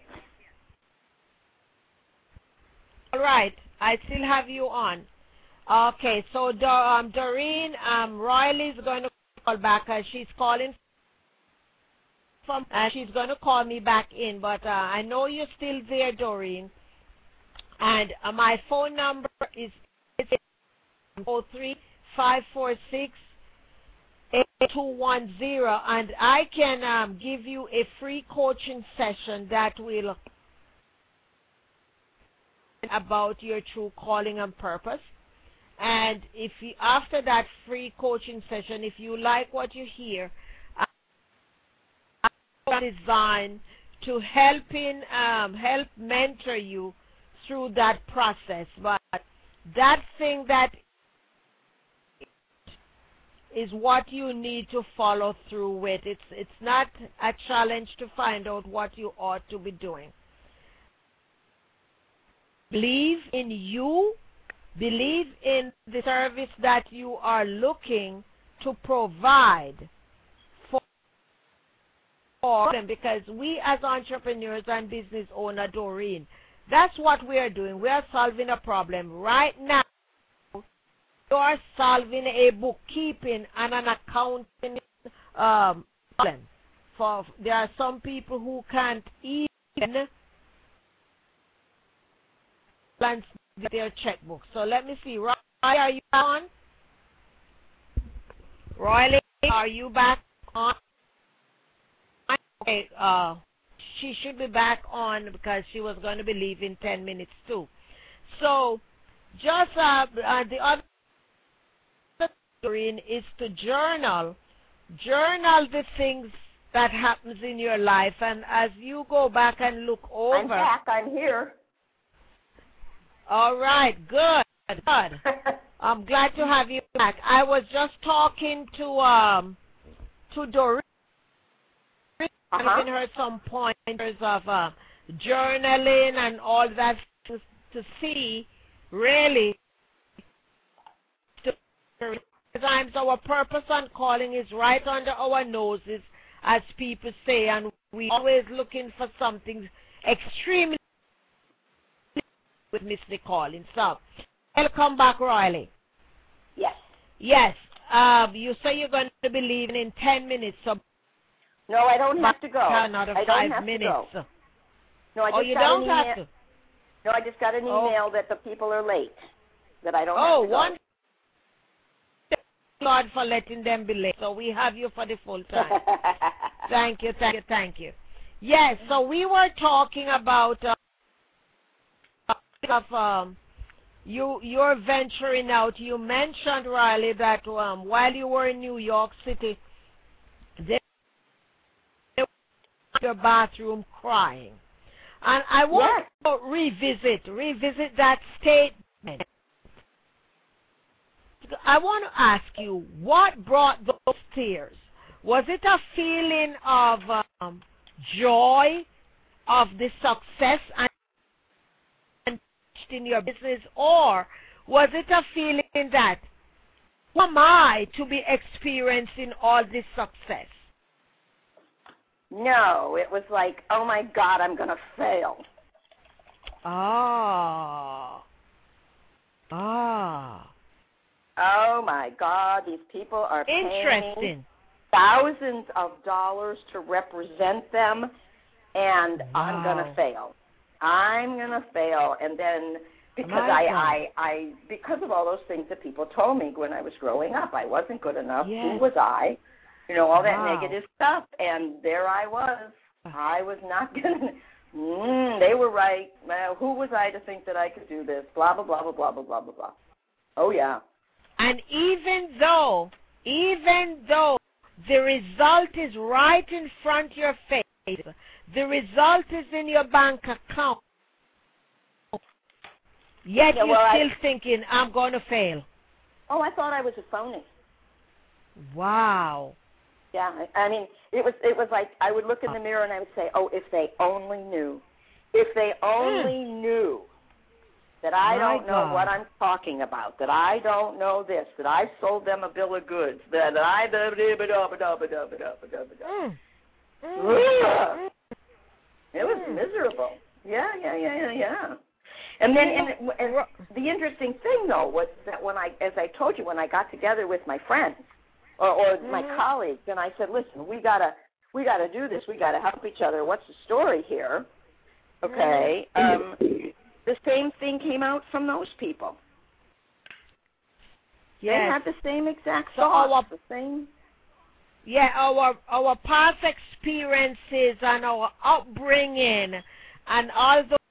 All right, I still have you on. Okay, so Do- um, Doreen, um, Riley's going to call back. Uh, she's calling from. Uh, she's going to call me back in, but uh, I know you're still there, Doreen. And uh, my phone number is oh three five four six eight two one zero, and I can um, give you a free coaching session that will about your true calling and purpose. And if you, after that free coaching session, if you like what you hear, I'm designed to helping um, help mentor you through that process. But that thing that is what you need to follow through with. It's it's not a challenge to find out what you ought to be doing. Believe in you. Believe in the service that you are looking to provide for, for them, because we as entrepreneurs and business owners, Doreen, that's what we are doing. We are solving a problem. Right now, you are solving a bookkeeping and an accounting um, problem. For, there are some people who can't even balance their checkbook. So let me see. Riley, are you on? Riley, are you back on? Okay, uh, she should be back on because she was going to be leaving ten minutes too. So just uh, uh, the other thing is to journal. Journal the things that happens in your life, and as you go back and look over. I'm back. I'm here. All right, good, good. I'm glad to have you back. I was just talking to um to Doreen, uh-huh. giving her some pointers of uh, journaling and all that to, to see really. Sometimes our purpose and calling is right under our noses, as people say, and we always looking for something extremely with Mister Collins. So, welcome back, Riley. Yes. Yes. Um, you say you're going to be leaving in ten minutes. So no, I don't have to go. Another I five don't have minutes. to go. No, I just oh, you got don't an have email. to. No, I just got an Oh. email that the people are late. That I don't Oh, have to go. one. God for letting them be late. So we have you for the full time. Thank you, thank you, thank you. Yes, so we were talking about uh, of, um, you you're venturing out. You mentioned, Riley, that um, while you were in New York City, they were in your bathroom crying. And I want yes. to revisit, revisit that statement. I want to ask you, what brought those tears? Was it a feeling of um, joy of the success and in your business, or was it a feeling that, who am I to be experiencing all this success? No, it was like, oh my God, I'm going to fail. Ah. Ah. Oh my God, these people are paying Interesting. thousands of dollars to represent them, and Wow. I'm going to fail. I'm going to fail. And then because My I, God. I, I, because of all those things that people told me when I was growing up, I wasn't good enough. Yes. Who was I? You know, all that Wow. negative stuff. And there I was. I was not going to. Mm, they were right. Well, who was I to think that I could do this? Blah, blah, blah, blah, blah, blah, blah, blah, blah. Oh, yeah. And even though, even though the result is right in front of your face, the result is in your bank account, yet Yeah, you're well, still I, thinking, I'm going to fail. Oh, I thought I was a phony. Wow. Yeah, I, I mean, it was it was like I would look in the mirror and I would say, oh, if they only knew. If they only mm. knew that I My don't know God. what I'm talking about, that I don't know this, that I sold them a bill of goods, that I... Mm. Mm. It was miserable. Yeah, yeah, yeah, yeah, yeah. And then and, and the interesting thing, though, was that when I, as I told you, when I got together with my friends or, or mm-hmm. my colleagues, and I said, listen, we gotta, we gotta do this. We gotta help each other. What's the story here? Okay. Um, the same thing came out from those people. Yes. They had the same exact so thoughts, our, the same. Yeah, our our past experiences and our upbringing and all those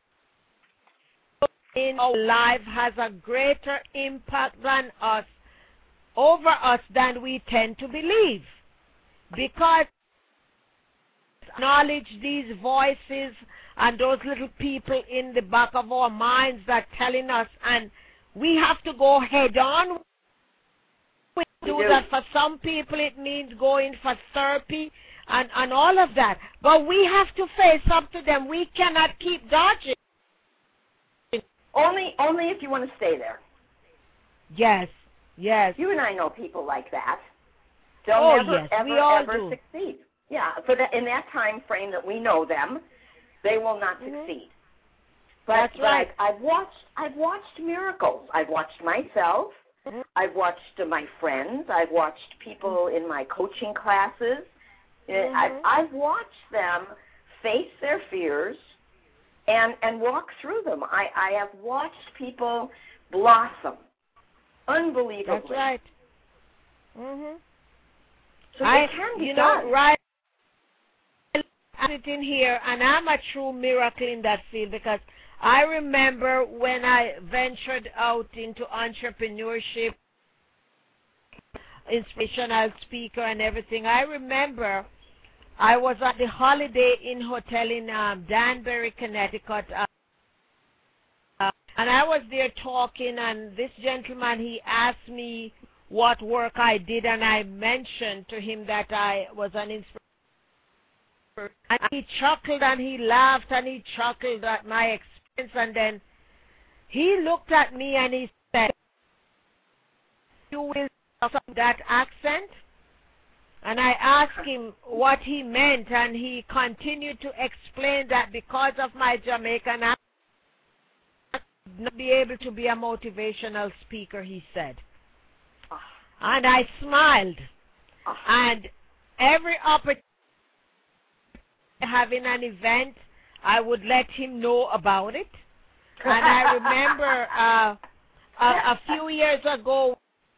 in our life has a greater impact than us, over us than we tend to believe. Because acknowledge these voices and those little people in the back of our minds that are telling us, and we have to go head on. We do, do that. For some people it means going for therapy and, and all of that. But we have to face up to them. We cannot keep dodging. Only only if you want to stay there. Yes, yes. You and I know people like that. They'll oh, never, yes, ever, we all ever do. succeed. Yeah, for that in that time frame that we know them, they will not mm-hmm. succeed. But, That's but right. I've, I've watched I've watched miracles. I've watched myself. Mm-hmm. I've watched uh, my friends. I've watched people in my coaching classes. Mm-hmm. I've, I've watched them face their fears and and walk through them. I, I have watched people blossom unbelievably. That's right. Mhm. So I, it can be you done. know, right. I'm sitting here, and I'm a true miracle in that field, because I remember when I ventured out into entrepreneurship, inspirational speaker and everything. I remember I was at the Holiday Inn Hotel in um, Danbury, Connecticut, uh, uh, and I was there talking, and this gentleman, he asked me what work I did, and I mentioned to him that I was an inspiration. And he chuckled and he laughed and he chuckled at my experience, and then he looked at me and he said, "You will talk that accent?" And I asked him what he meant, and he continued to explain that because of my Jamaican accent, not be able to be a motivational speaker, he said. And I smiled. And every opportunity having an event, I would let him know about it. And I remember uh, a, a few years ago,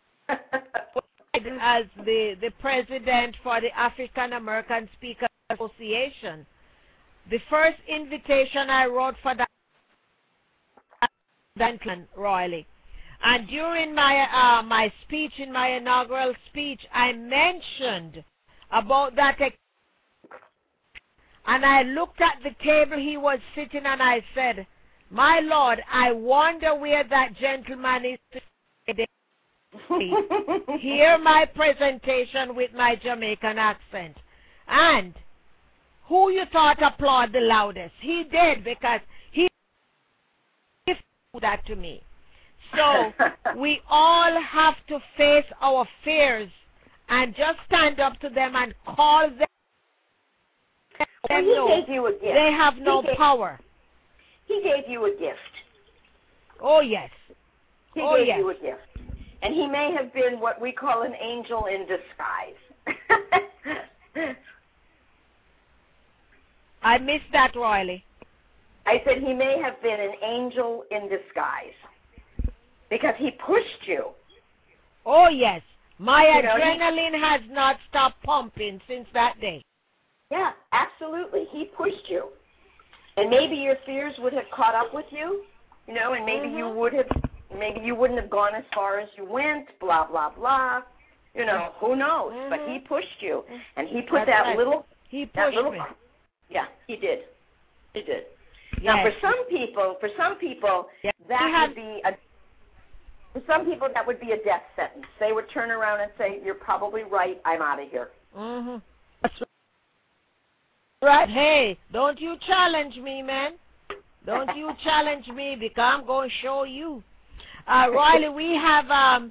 as the, the president for the African American Speakers Association, the first invitation I wrote for that, Duncan Royley. And during my uh, my speech, in my inaugural speech, I mentioned about that. And I looked at the table he was sitting and I said, my Lord, I wonder where that gentleman is today. Hear my presentation with my Jamaican accent. And who you thought applauded the loudest? He did, because he did that to me. So we all have to face our fears and just stand up to them and call them. Well, he know gave you a gift. They have no he gave, power. He gave you a gift. Oh, yes. He oh, gave yes. you a gift. And he may have been what we call an angel in disguise. I missed that, Royley. I said he may have been an angel in disguise because he pushed you. Oh, yes. My you know, adrenaline he, has not stopped pumping since that day. Yeah, absolutely. He pushed you. And maybe your fears would have caught up with you, you know, and maybe mm-hmm. you would have, maybe you wouldn't have gone as far as you went, blah, blah, blah. You know, who knows? Mm-hmm. But he pushed you, and he put That's that right. little, he pushed that little, me. Yeah, he did. He did. Yes. Now, for some people, for some people, yes. that have, would be a, for some people that would be a death sentence. They would turn around and say, "You're probably right. I'm out of here." Mm-hmm. That's right. Hey, don't you challenge me, man. Don't you challenge me, because I'm going to show you. Uh, Royley, we have, um,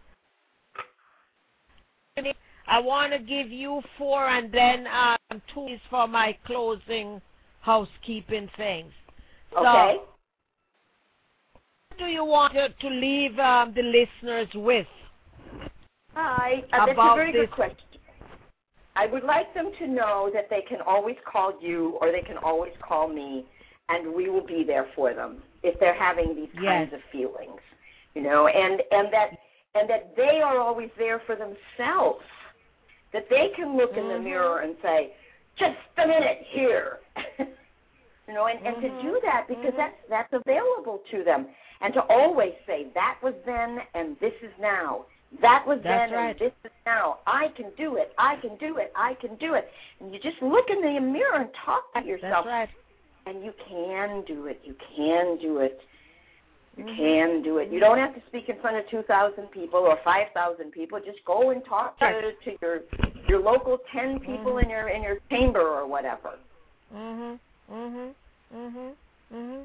I want to give you four and then um, two is for my closing housekeeping things. So, okay. What do you want to, to leave um, the listeners with? Hi. Uh, that's about a very this? good question. I would like them to know that they can always call you or they can always call me, and we will be there for them if they're having these yes. kinds of feelings, you know, and, and that and that they are always there for themselves, that they can look mm-hmm. in the mirror and say, just a minute here, you know, and, mm-hmm. and to do that because mm-hmm. that's, that's available to them, and to always say, that was then and this is now. That was That's then right. and this is now. I can do it. I can do it. I can do it. And you just look in the mirror and talk to yourself. That's right. And you can do it. You can do it. You mm-hmm. can do it. You don't have to speak in front of two thousand people or five thousand people. Just go and talk to, to your your local ten people mm-hmm. in your in your chamber or whatever. Mhm. Mhm. Mhm. Mhm.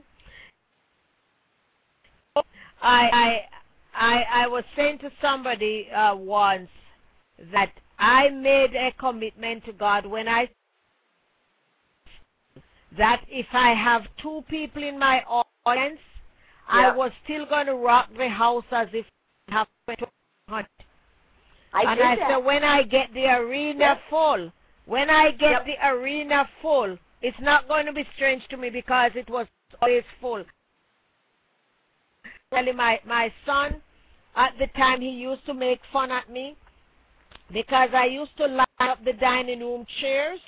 I I I I was saying to somebody uh, once that I made a commitment to God when I that if I have two people in my audience, yeah. I was still going to rock the house as if I have two hundred. I and did I that. said, when I get the arena yep. full, when I get yep. the arena full, it's not going to be strange to me because it was always full. Really, my, my son, at the time, he used to make fun at me because I used to line up the dining room chairs,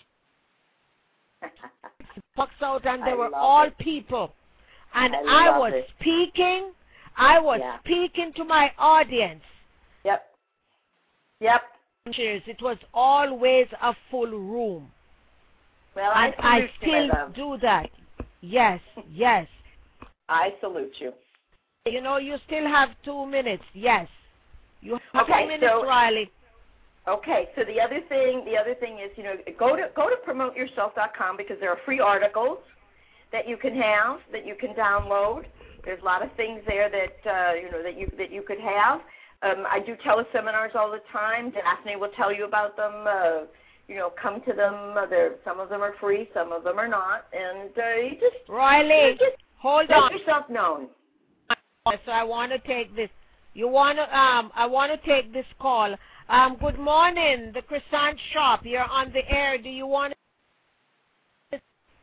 pucks out, and they I were all it. people. And I, I was it. speaking, I was yeah. speaking to my audience. Yep. Yep. Chairs. It was always a full room. Well, and I, I still do that. Yes, yes. I salute you. You know, you still have two minutes. Yes, you have okay, two minutes, so, Riley. Okay. So the other thing, the other thing is, you know, go to go to promote yourself dot com because there are free articles that you can have, that you can download. There's a lot of things there that uh, you know that you that you could have. Um, I do teleseminars all the time. Daphne will tell you about them. Uh, you know, come to them. Uh, some of them are free, some of them are not, and uh, you just Riley, you just hold make on. yourself known. so I want to take this. You want to? Um, I want to take this call. Um, good morning, the croissant shop. You're on the air. Do you want to?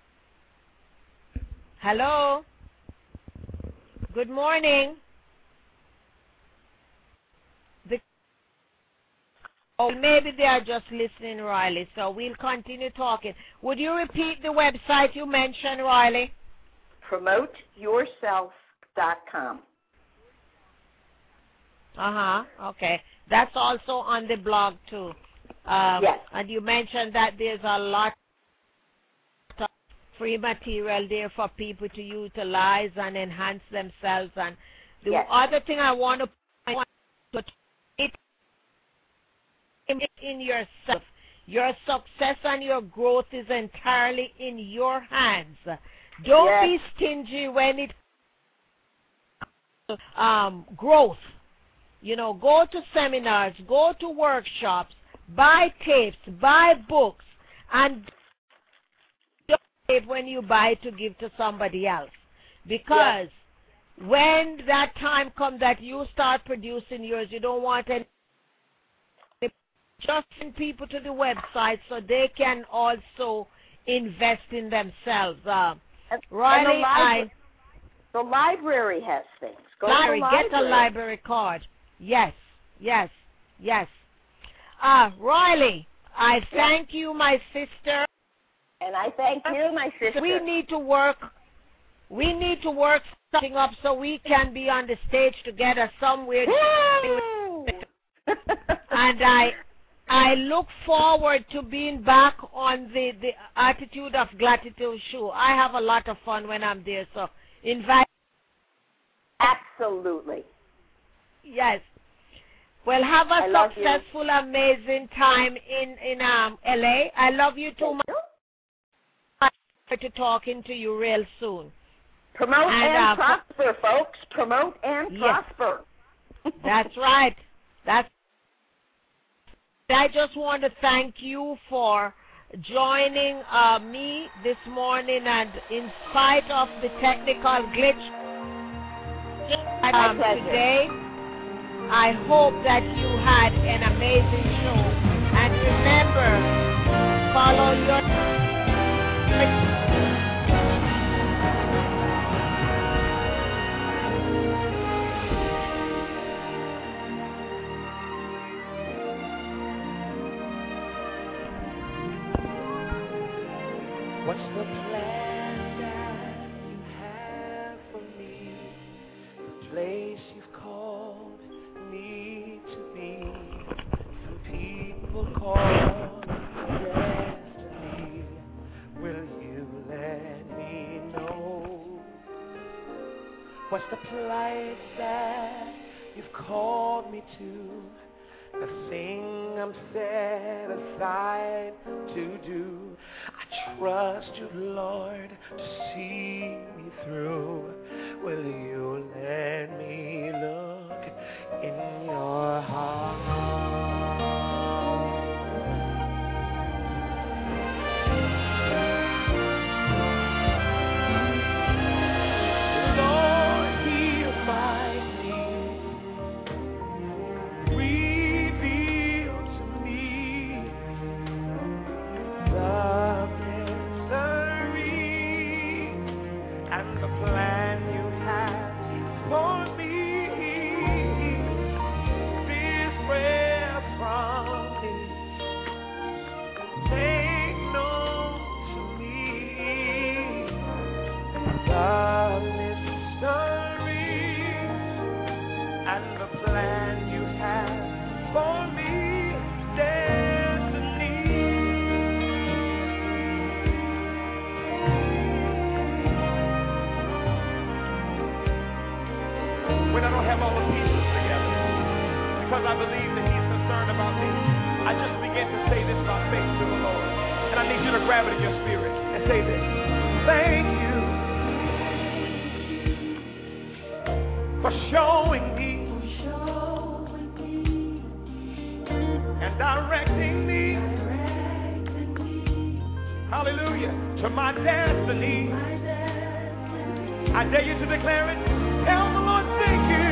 Hello. Good morning. The, oh, maybe they are just listening, Riley. So we'll continue talking. Would you repeat the website you mentioned, Riley? promote yourself dot com. Uh-huh. Okay. That's also on the blog, too. Um, yes. And you mentioned that there's a lot of free material there for people to utilize and enhance themselves. And the yes. other thing I want to point out, it in yourself. Your success and your growth is entirely in your hands. Don't yes. be stingy when it comes to um, growth. You know, go to seminars, go to workshops, buy tapes, buy books, and don't tape when you buy to give to somebody else. Because yes. when that time comes that you start producing yours, you don't want any just send people to the website so they can also invest in themselves. Uh, and, Riley, and the, libra- I, the library has things. Go library, to the library. Get a library card. Yes, yes, yes. Uh, Riley, I thank you, my sister. And I thank you, my sister. We need to work. We need to work something up so we can be on the stage together somewhere. And I, I look forward to being back on the the Attitude of Gratitude show. I have a lot of fun when I'm there. So invite. Absolutely. Yes. Well, have a I successful, amazing time in, in um, L A. I love you too much. To talking to you real soon. Promote and, and uh, prosper, folks. Promote and yes. prosper. That's right. That's. I just want to thank you for joining uh, me this morning, and in spite of the technical glitch um, today, I hope that you had an amazing show. And remember, follow your... What's the plan that you have for me? The place you've called me to be. Some people call destiny. Will you let me know? What's the place that you've called me to? The thing I'm set aside to do. I trust you, Lord, to see me through. Will you let me look in your heart? Lord, hear my plea. Reveal to me the and the plan you have for me. This prayer from me, make known to me the mystery and the plan you have for me. Destiny. When I don't have all the pieces together, because I believe that he's concerned about me, I just begin to say this by faith to the Lord. And I need you to grab it in your spirit and say this. Thank you for showing me and directing me, hallelujah, to my destiny. I dare you to declare it. Tell the Lord, sing. thank you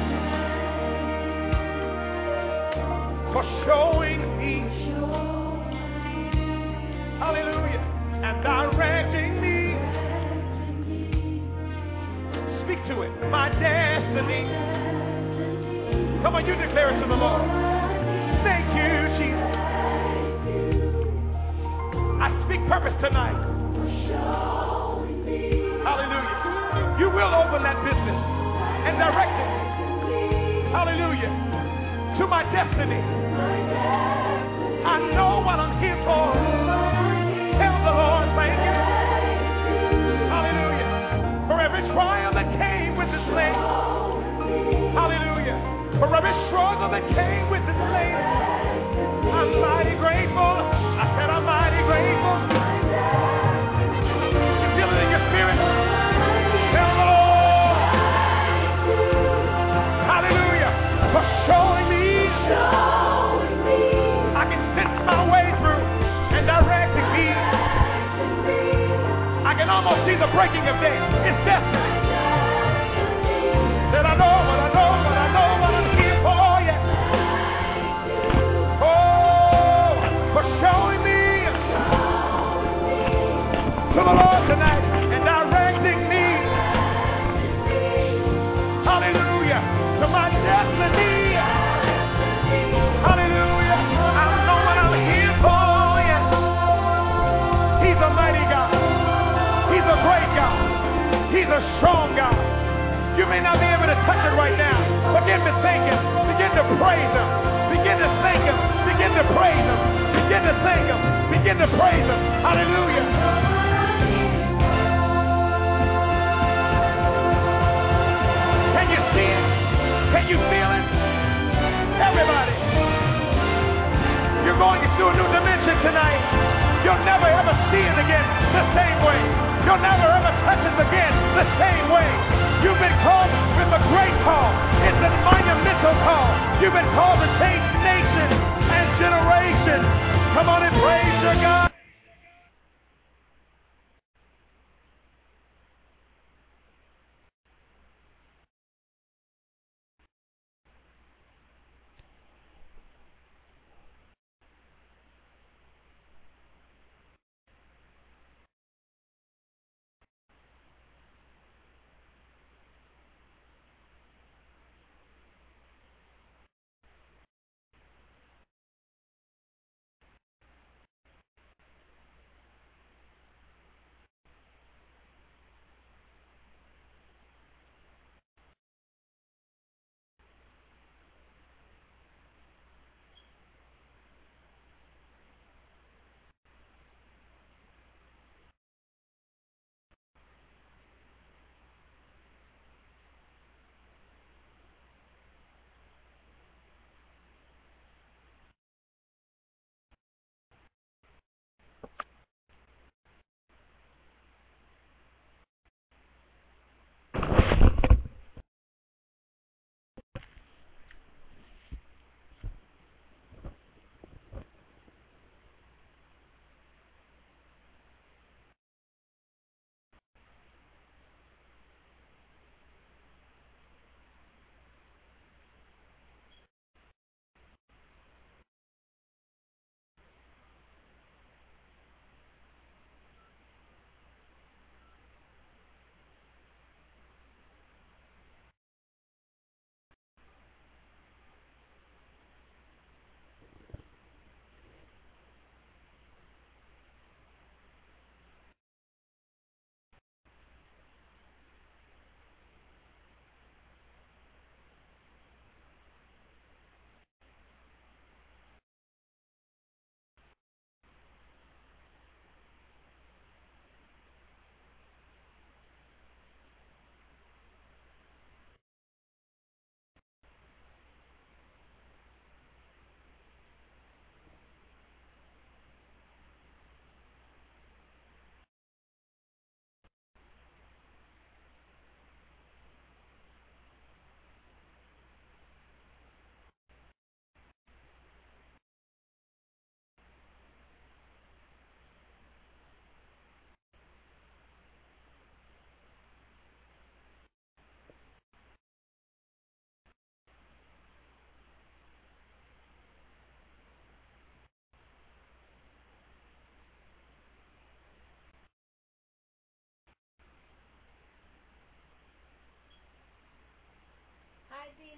for showing me, hallelujah, and directing me. Speak to it, my destiny. Come on, you declare it to the Lord. Thank you, Jesus. I speak purpose tonight. Hallelujah. You will open that business and direct it. Hallelujah. To my destiny. I know what I'm here for. Tell the Lord, thank you. Hallelujah. For every trial that came with this land. Hallelujah. For every struggle that came with this land. I'm mighty grateful. I said I'm mighty grateful. You feel it in your spirit? Tell the Lord. Hallelujah. For showing me. I can sense my way through and directing me. I can almost see the breaking of day. It's destiny. That I know what I know, what I know what I'm here for, yeah. Oh, for showing me to the Lord tonight and directing me. Hallelujah. To my destiny. Hallelujah. I know what I'm here for, yeah. He's a mighty God. He's a great God. He's a strong God. You may not be able to touch it right now. Begin to thank Him. Begin to praise Him. Begin to thank Him. Begin to praise Him. Begin to thank Him. Begin to praise Him. Hallelujah. Can you see it? Can you feel it? Everybody. You're going into a new dimension tonight. You'll never ever see it again the same way. You'll never ever touch it again the same way. You've been called with a great call. It's a monumental call. You've been called to change nations and generations. Come on and praise your God.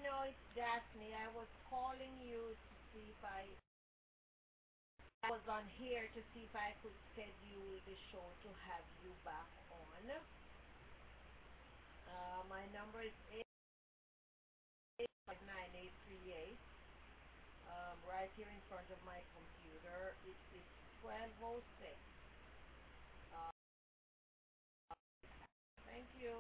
know it's Daphne. I was calling you to see if I, I was on here to see if I could schedule the show to have you back on. Uh, my number is eight five nine eight three eight. Um, right here in front of my computer. It is twelve oh six. Uh, thank you.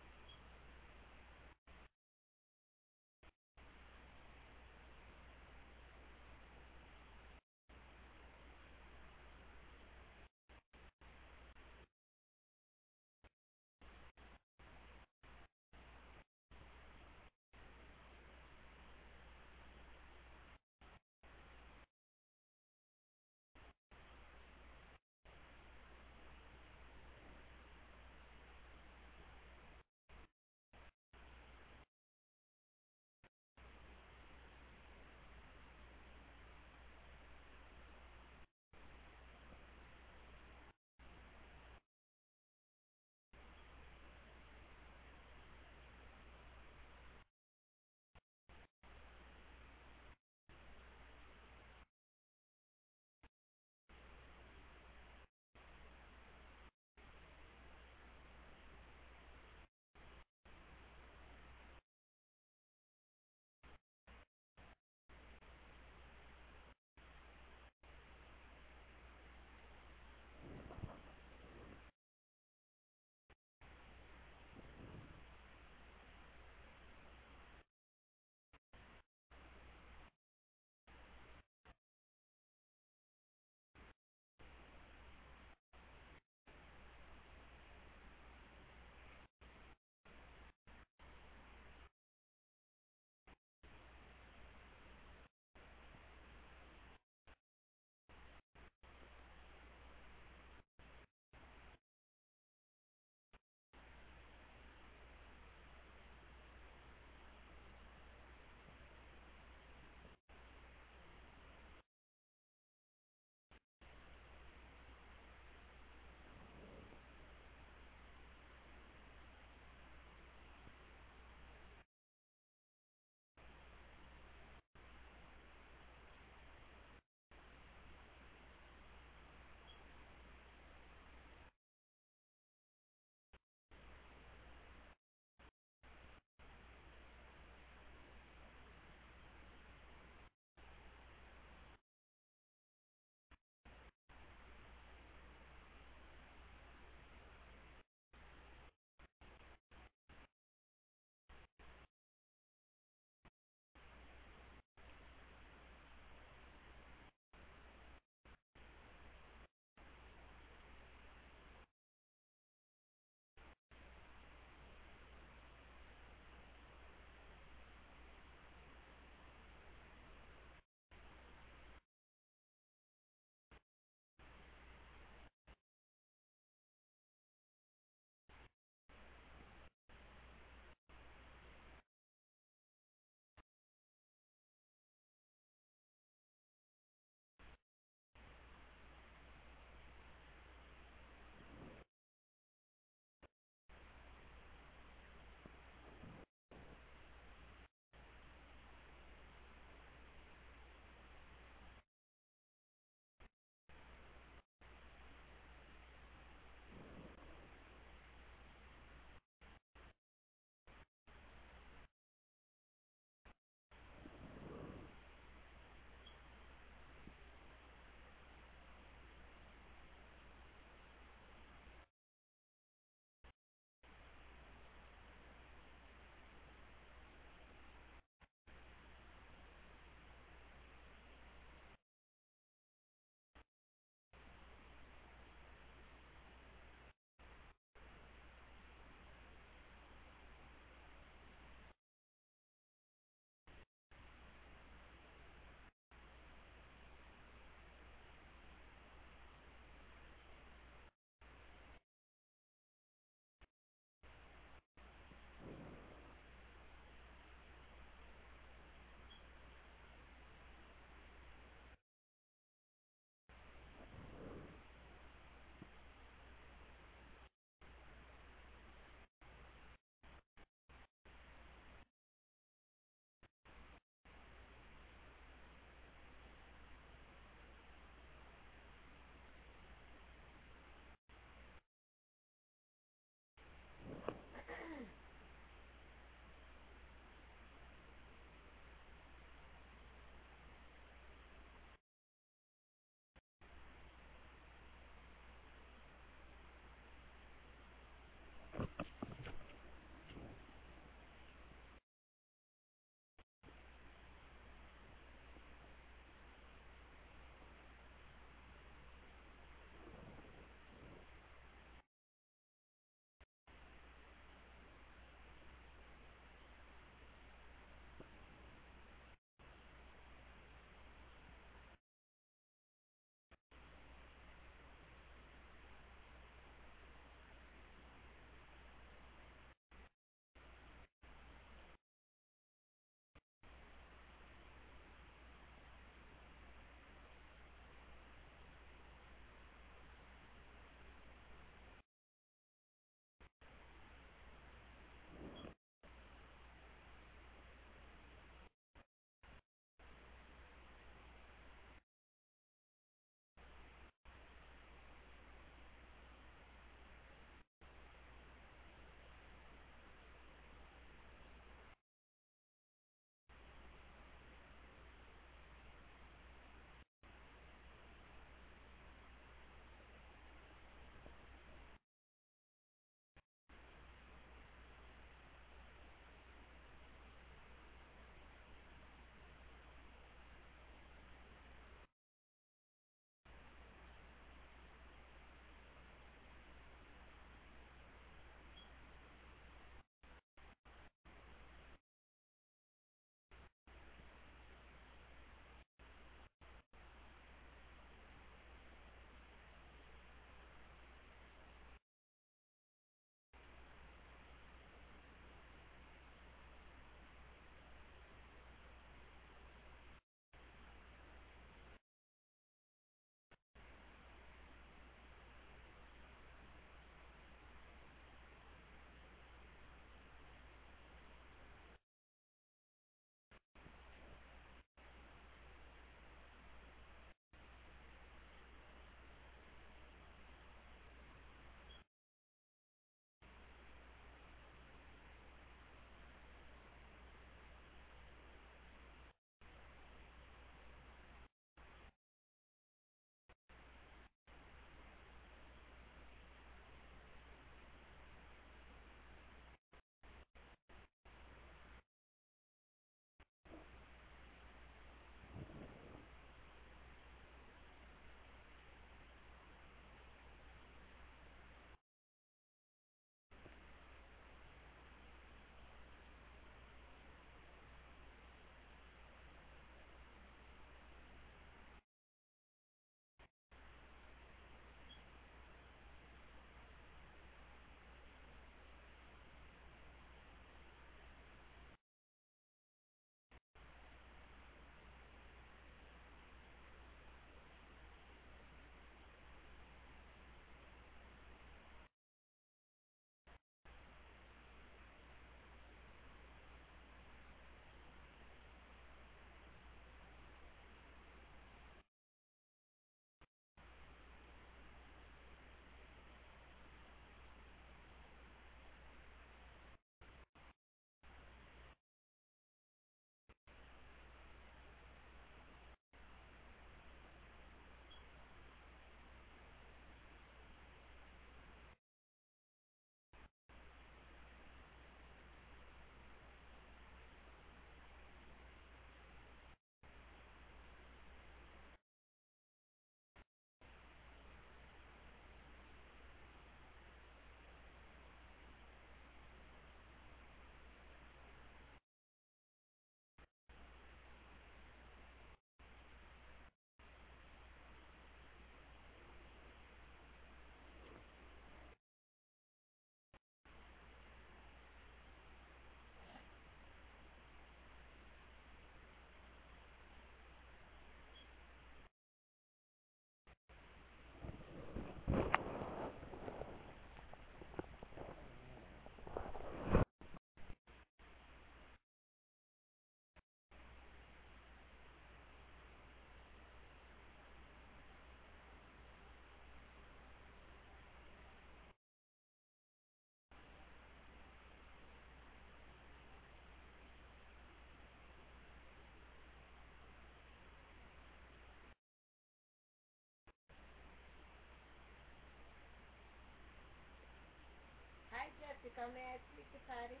How may I speak to Patty?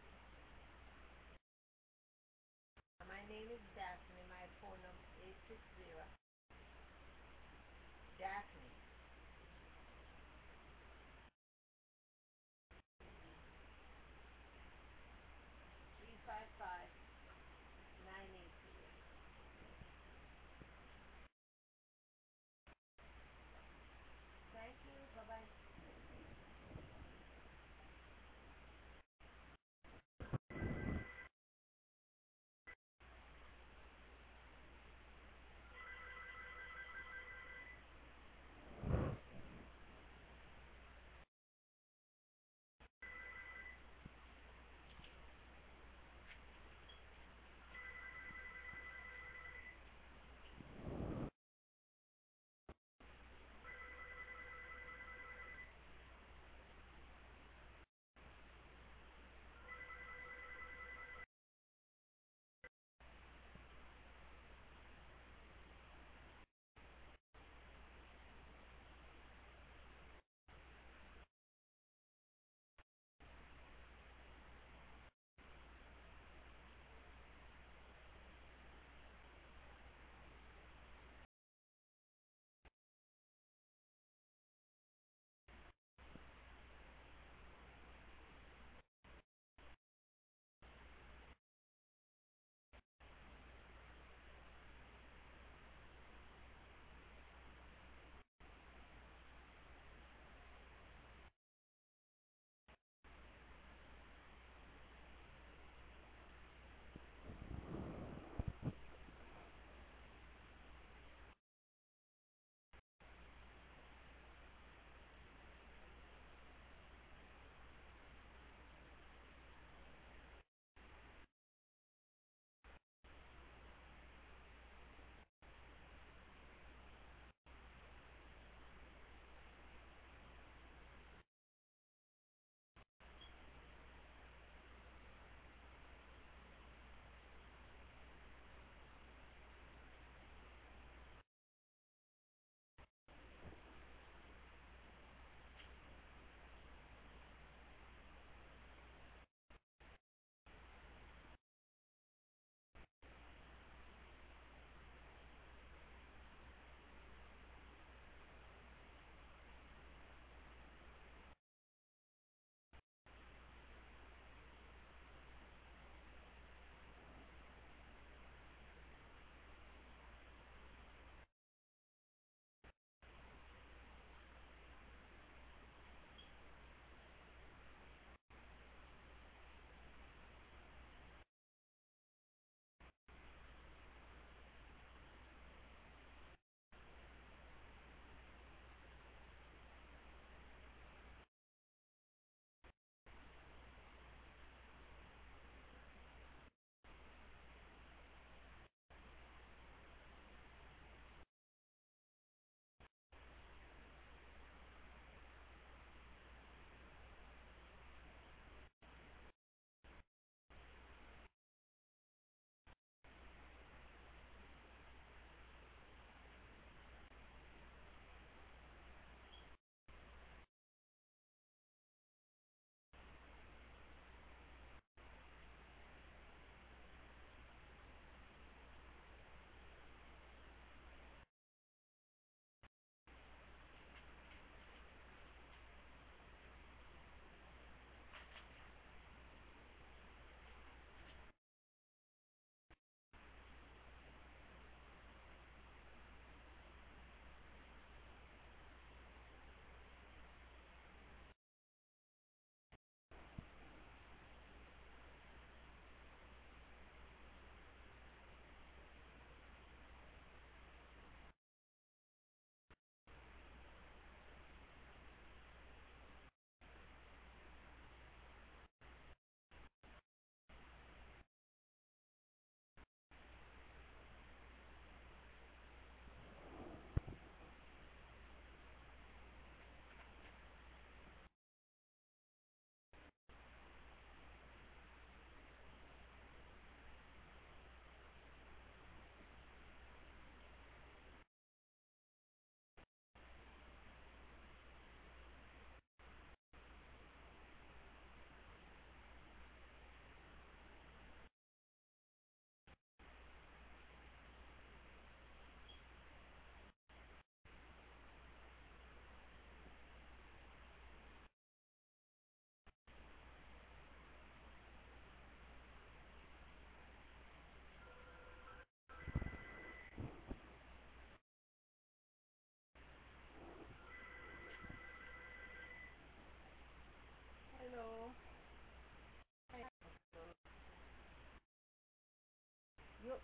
My name is Daphne. My phone number is eight six zero. Daphne. three five five nine eight zero. Thank you. Bye-bye.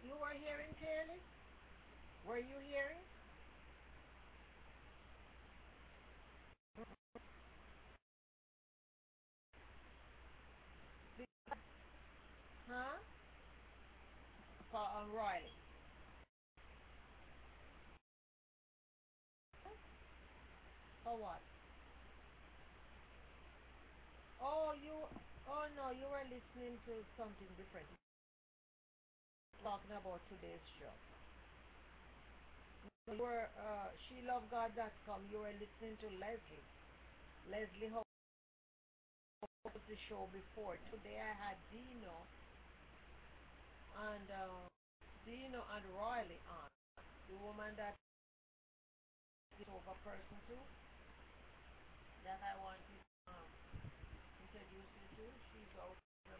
you were hearing clearly? Were you hearing? Huh? For um, Riley. For what? Oh, you. Oh no, you were listening to something different. Talking about today's show. You were uh, she love god dot com. You were listening to Leslie. Leslie Ho was the show before. Today I had Dino and uh, Dino and Riley on. The woman that is over person too. That I want to um, introduce you to. She's out.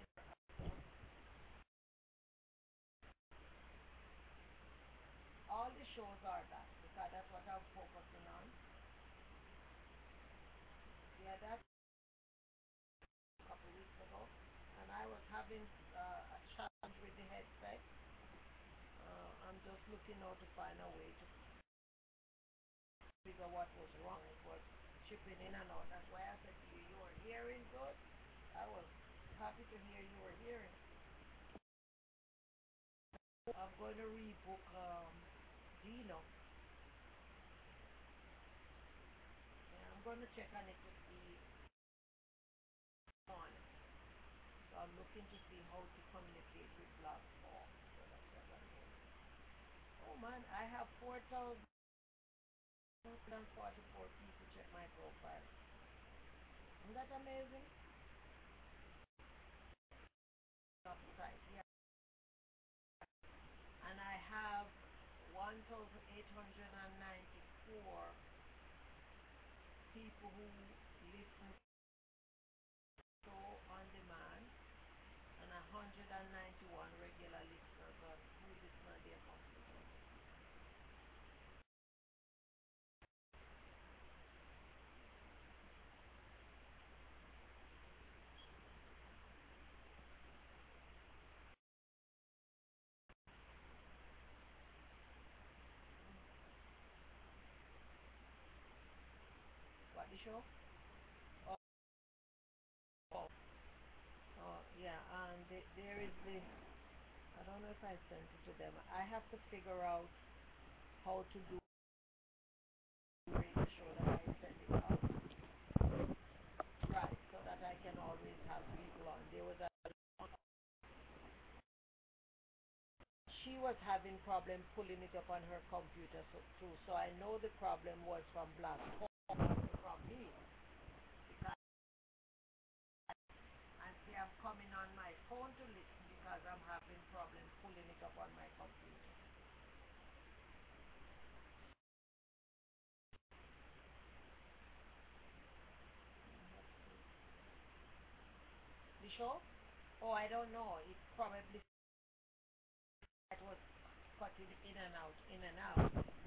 All the shows are that because that's what I'm focusing on. Yeah, that's a couple weeks ago, and I was having uh, a challenge with the headset. Uh, I'm just looking now to find a way to figure what was wrong. It was chipping in and out. That's why I said to you, you were hearing good. I was happy to hear you were hearing. I'm going to rebook um, Dino. Yeah, I'm going to check on it to see on it. So I'm looking to see how to communicate with Blog Talk. So that's what I'm doing. Oh man, I have four thousand forty-four people check my profile. Isn't that amazing? Upside, yeah. And I have one thousand eight hundred ninety-four people who listen to on demand and one hundred ninety-one regular listeners on who listen on their computer. What, the show? Oh, oh, oh yeah, and the, there is the, I don't know if I sent it to them. I have to figure out how to do the radio show that I send it out. Right, so that I can always have people on. There was a, she was having problem pulling it up on her computer so, too, so I know the problem was from Black from me. Because and see, I'm coming on my phone to listen because I'm having problem pulling it up on my computer. The show? Oh, I don't know. It probably it was cutting in and out, in and out.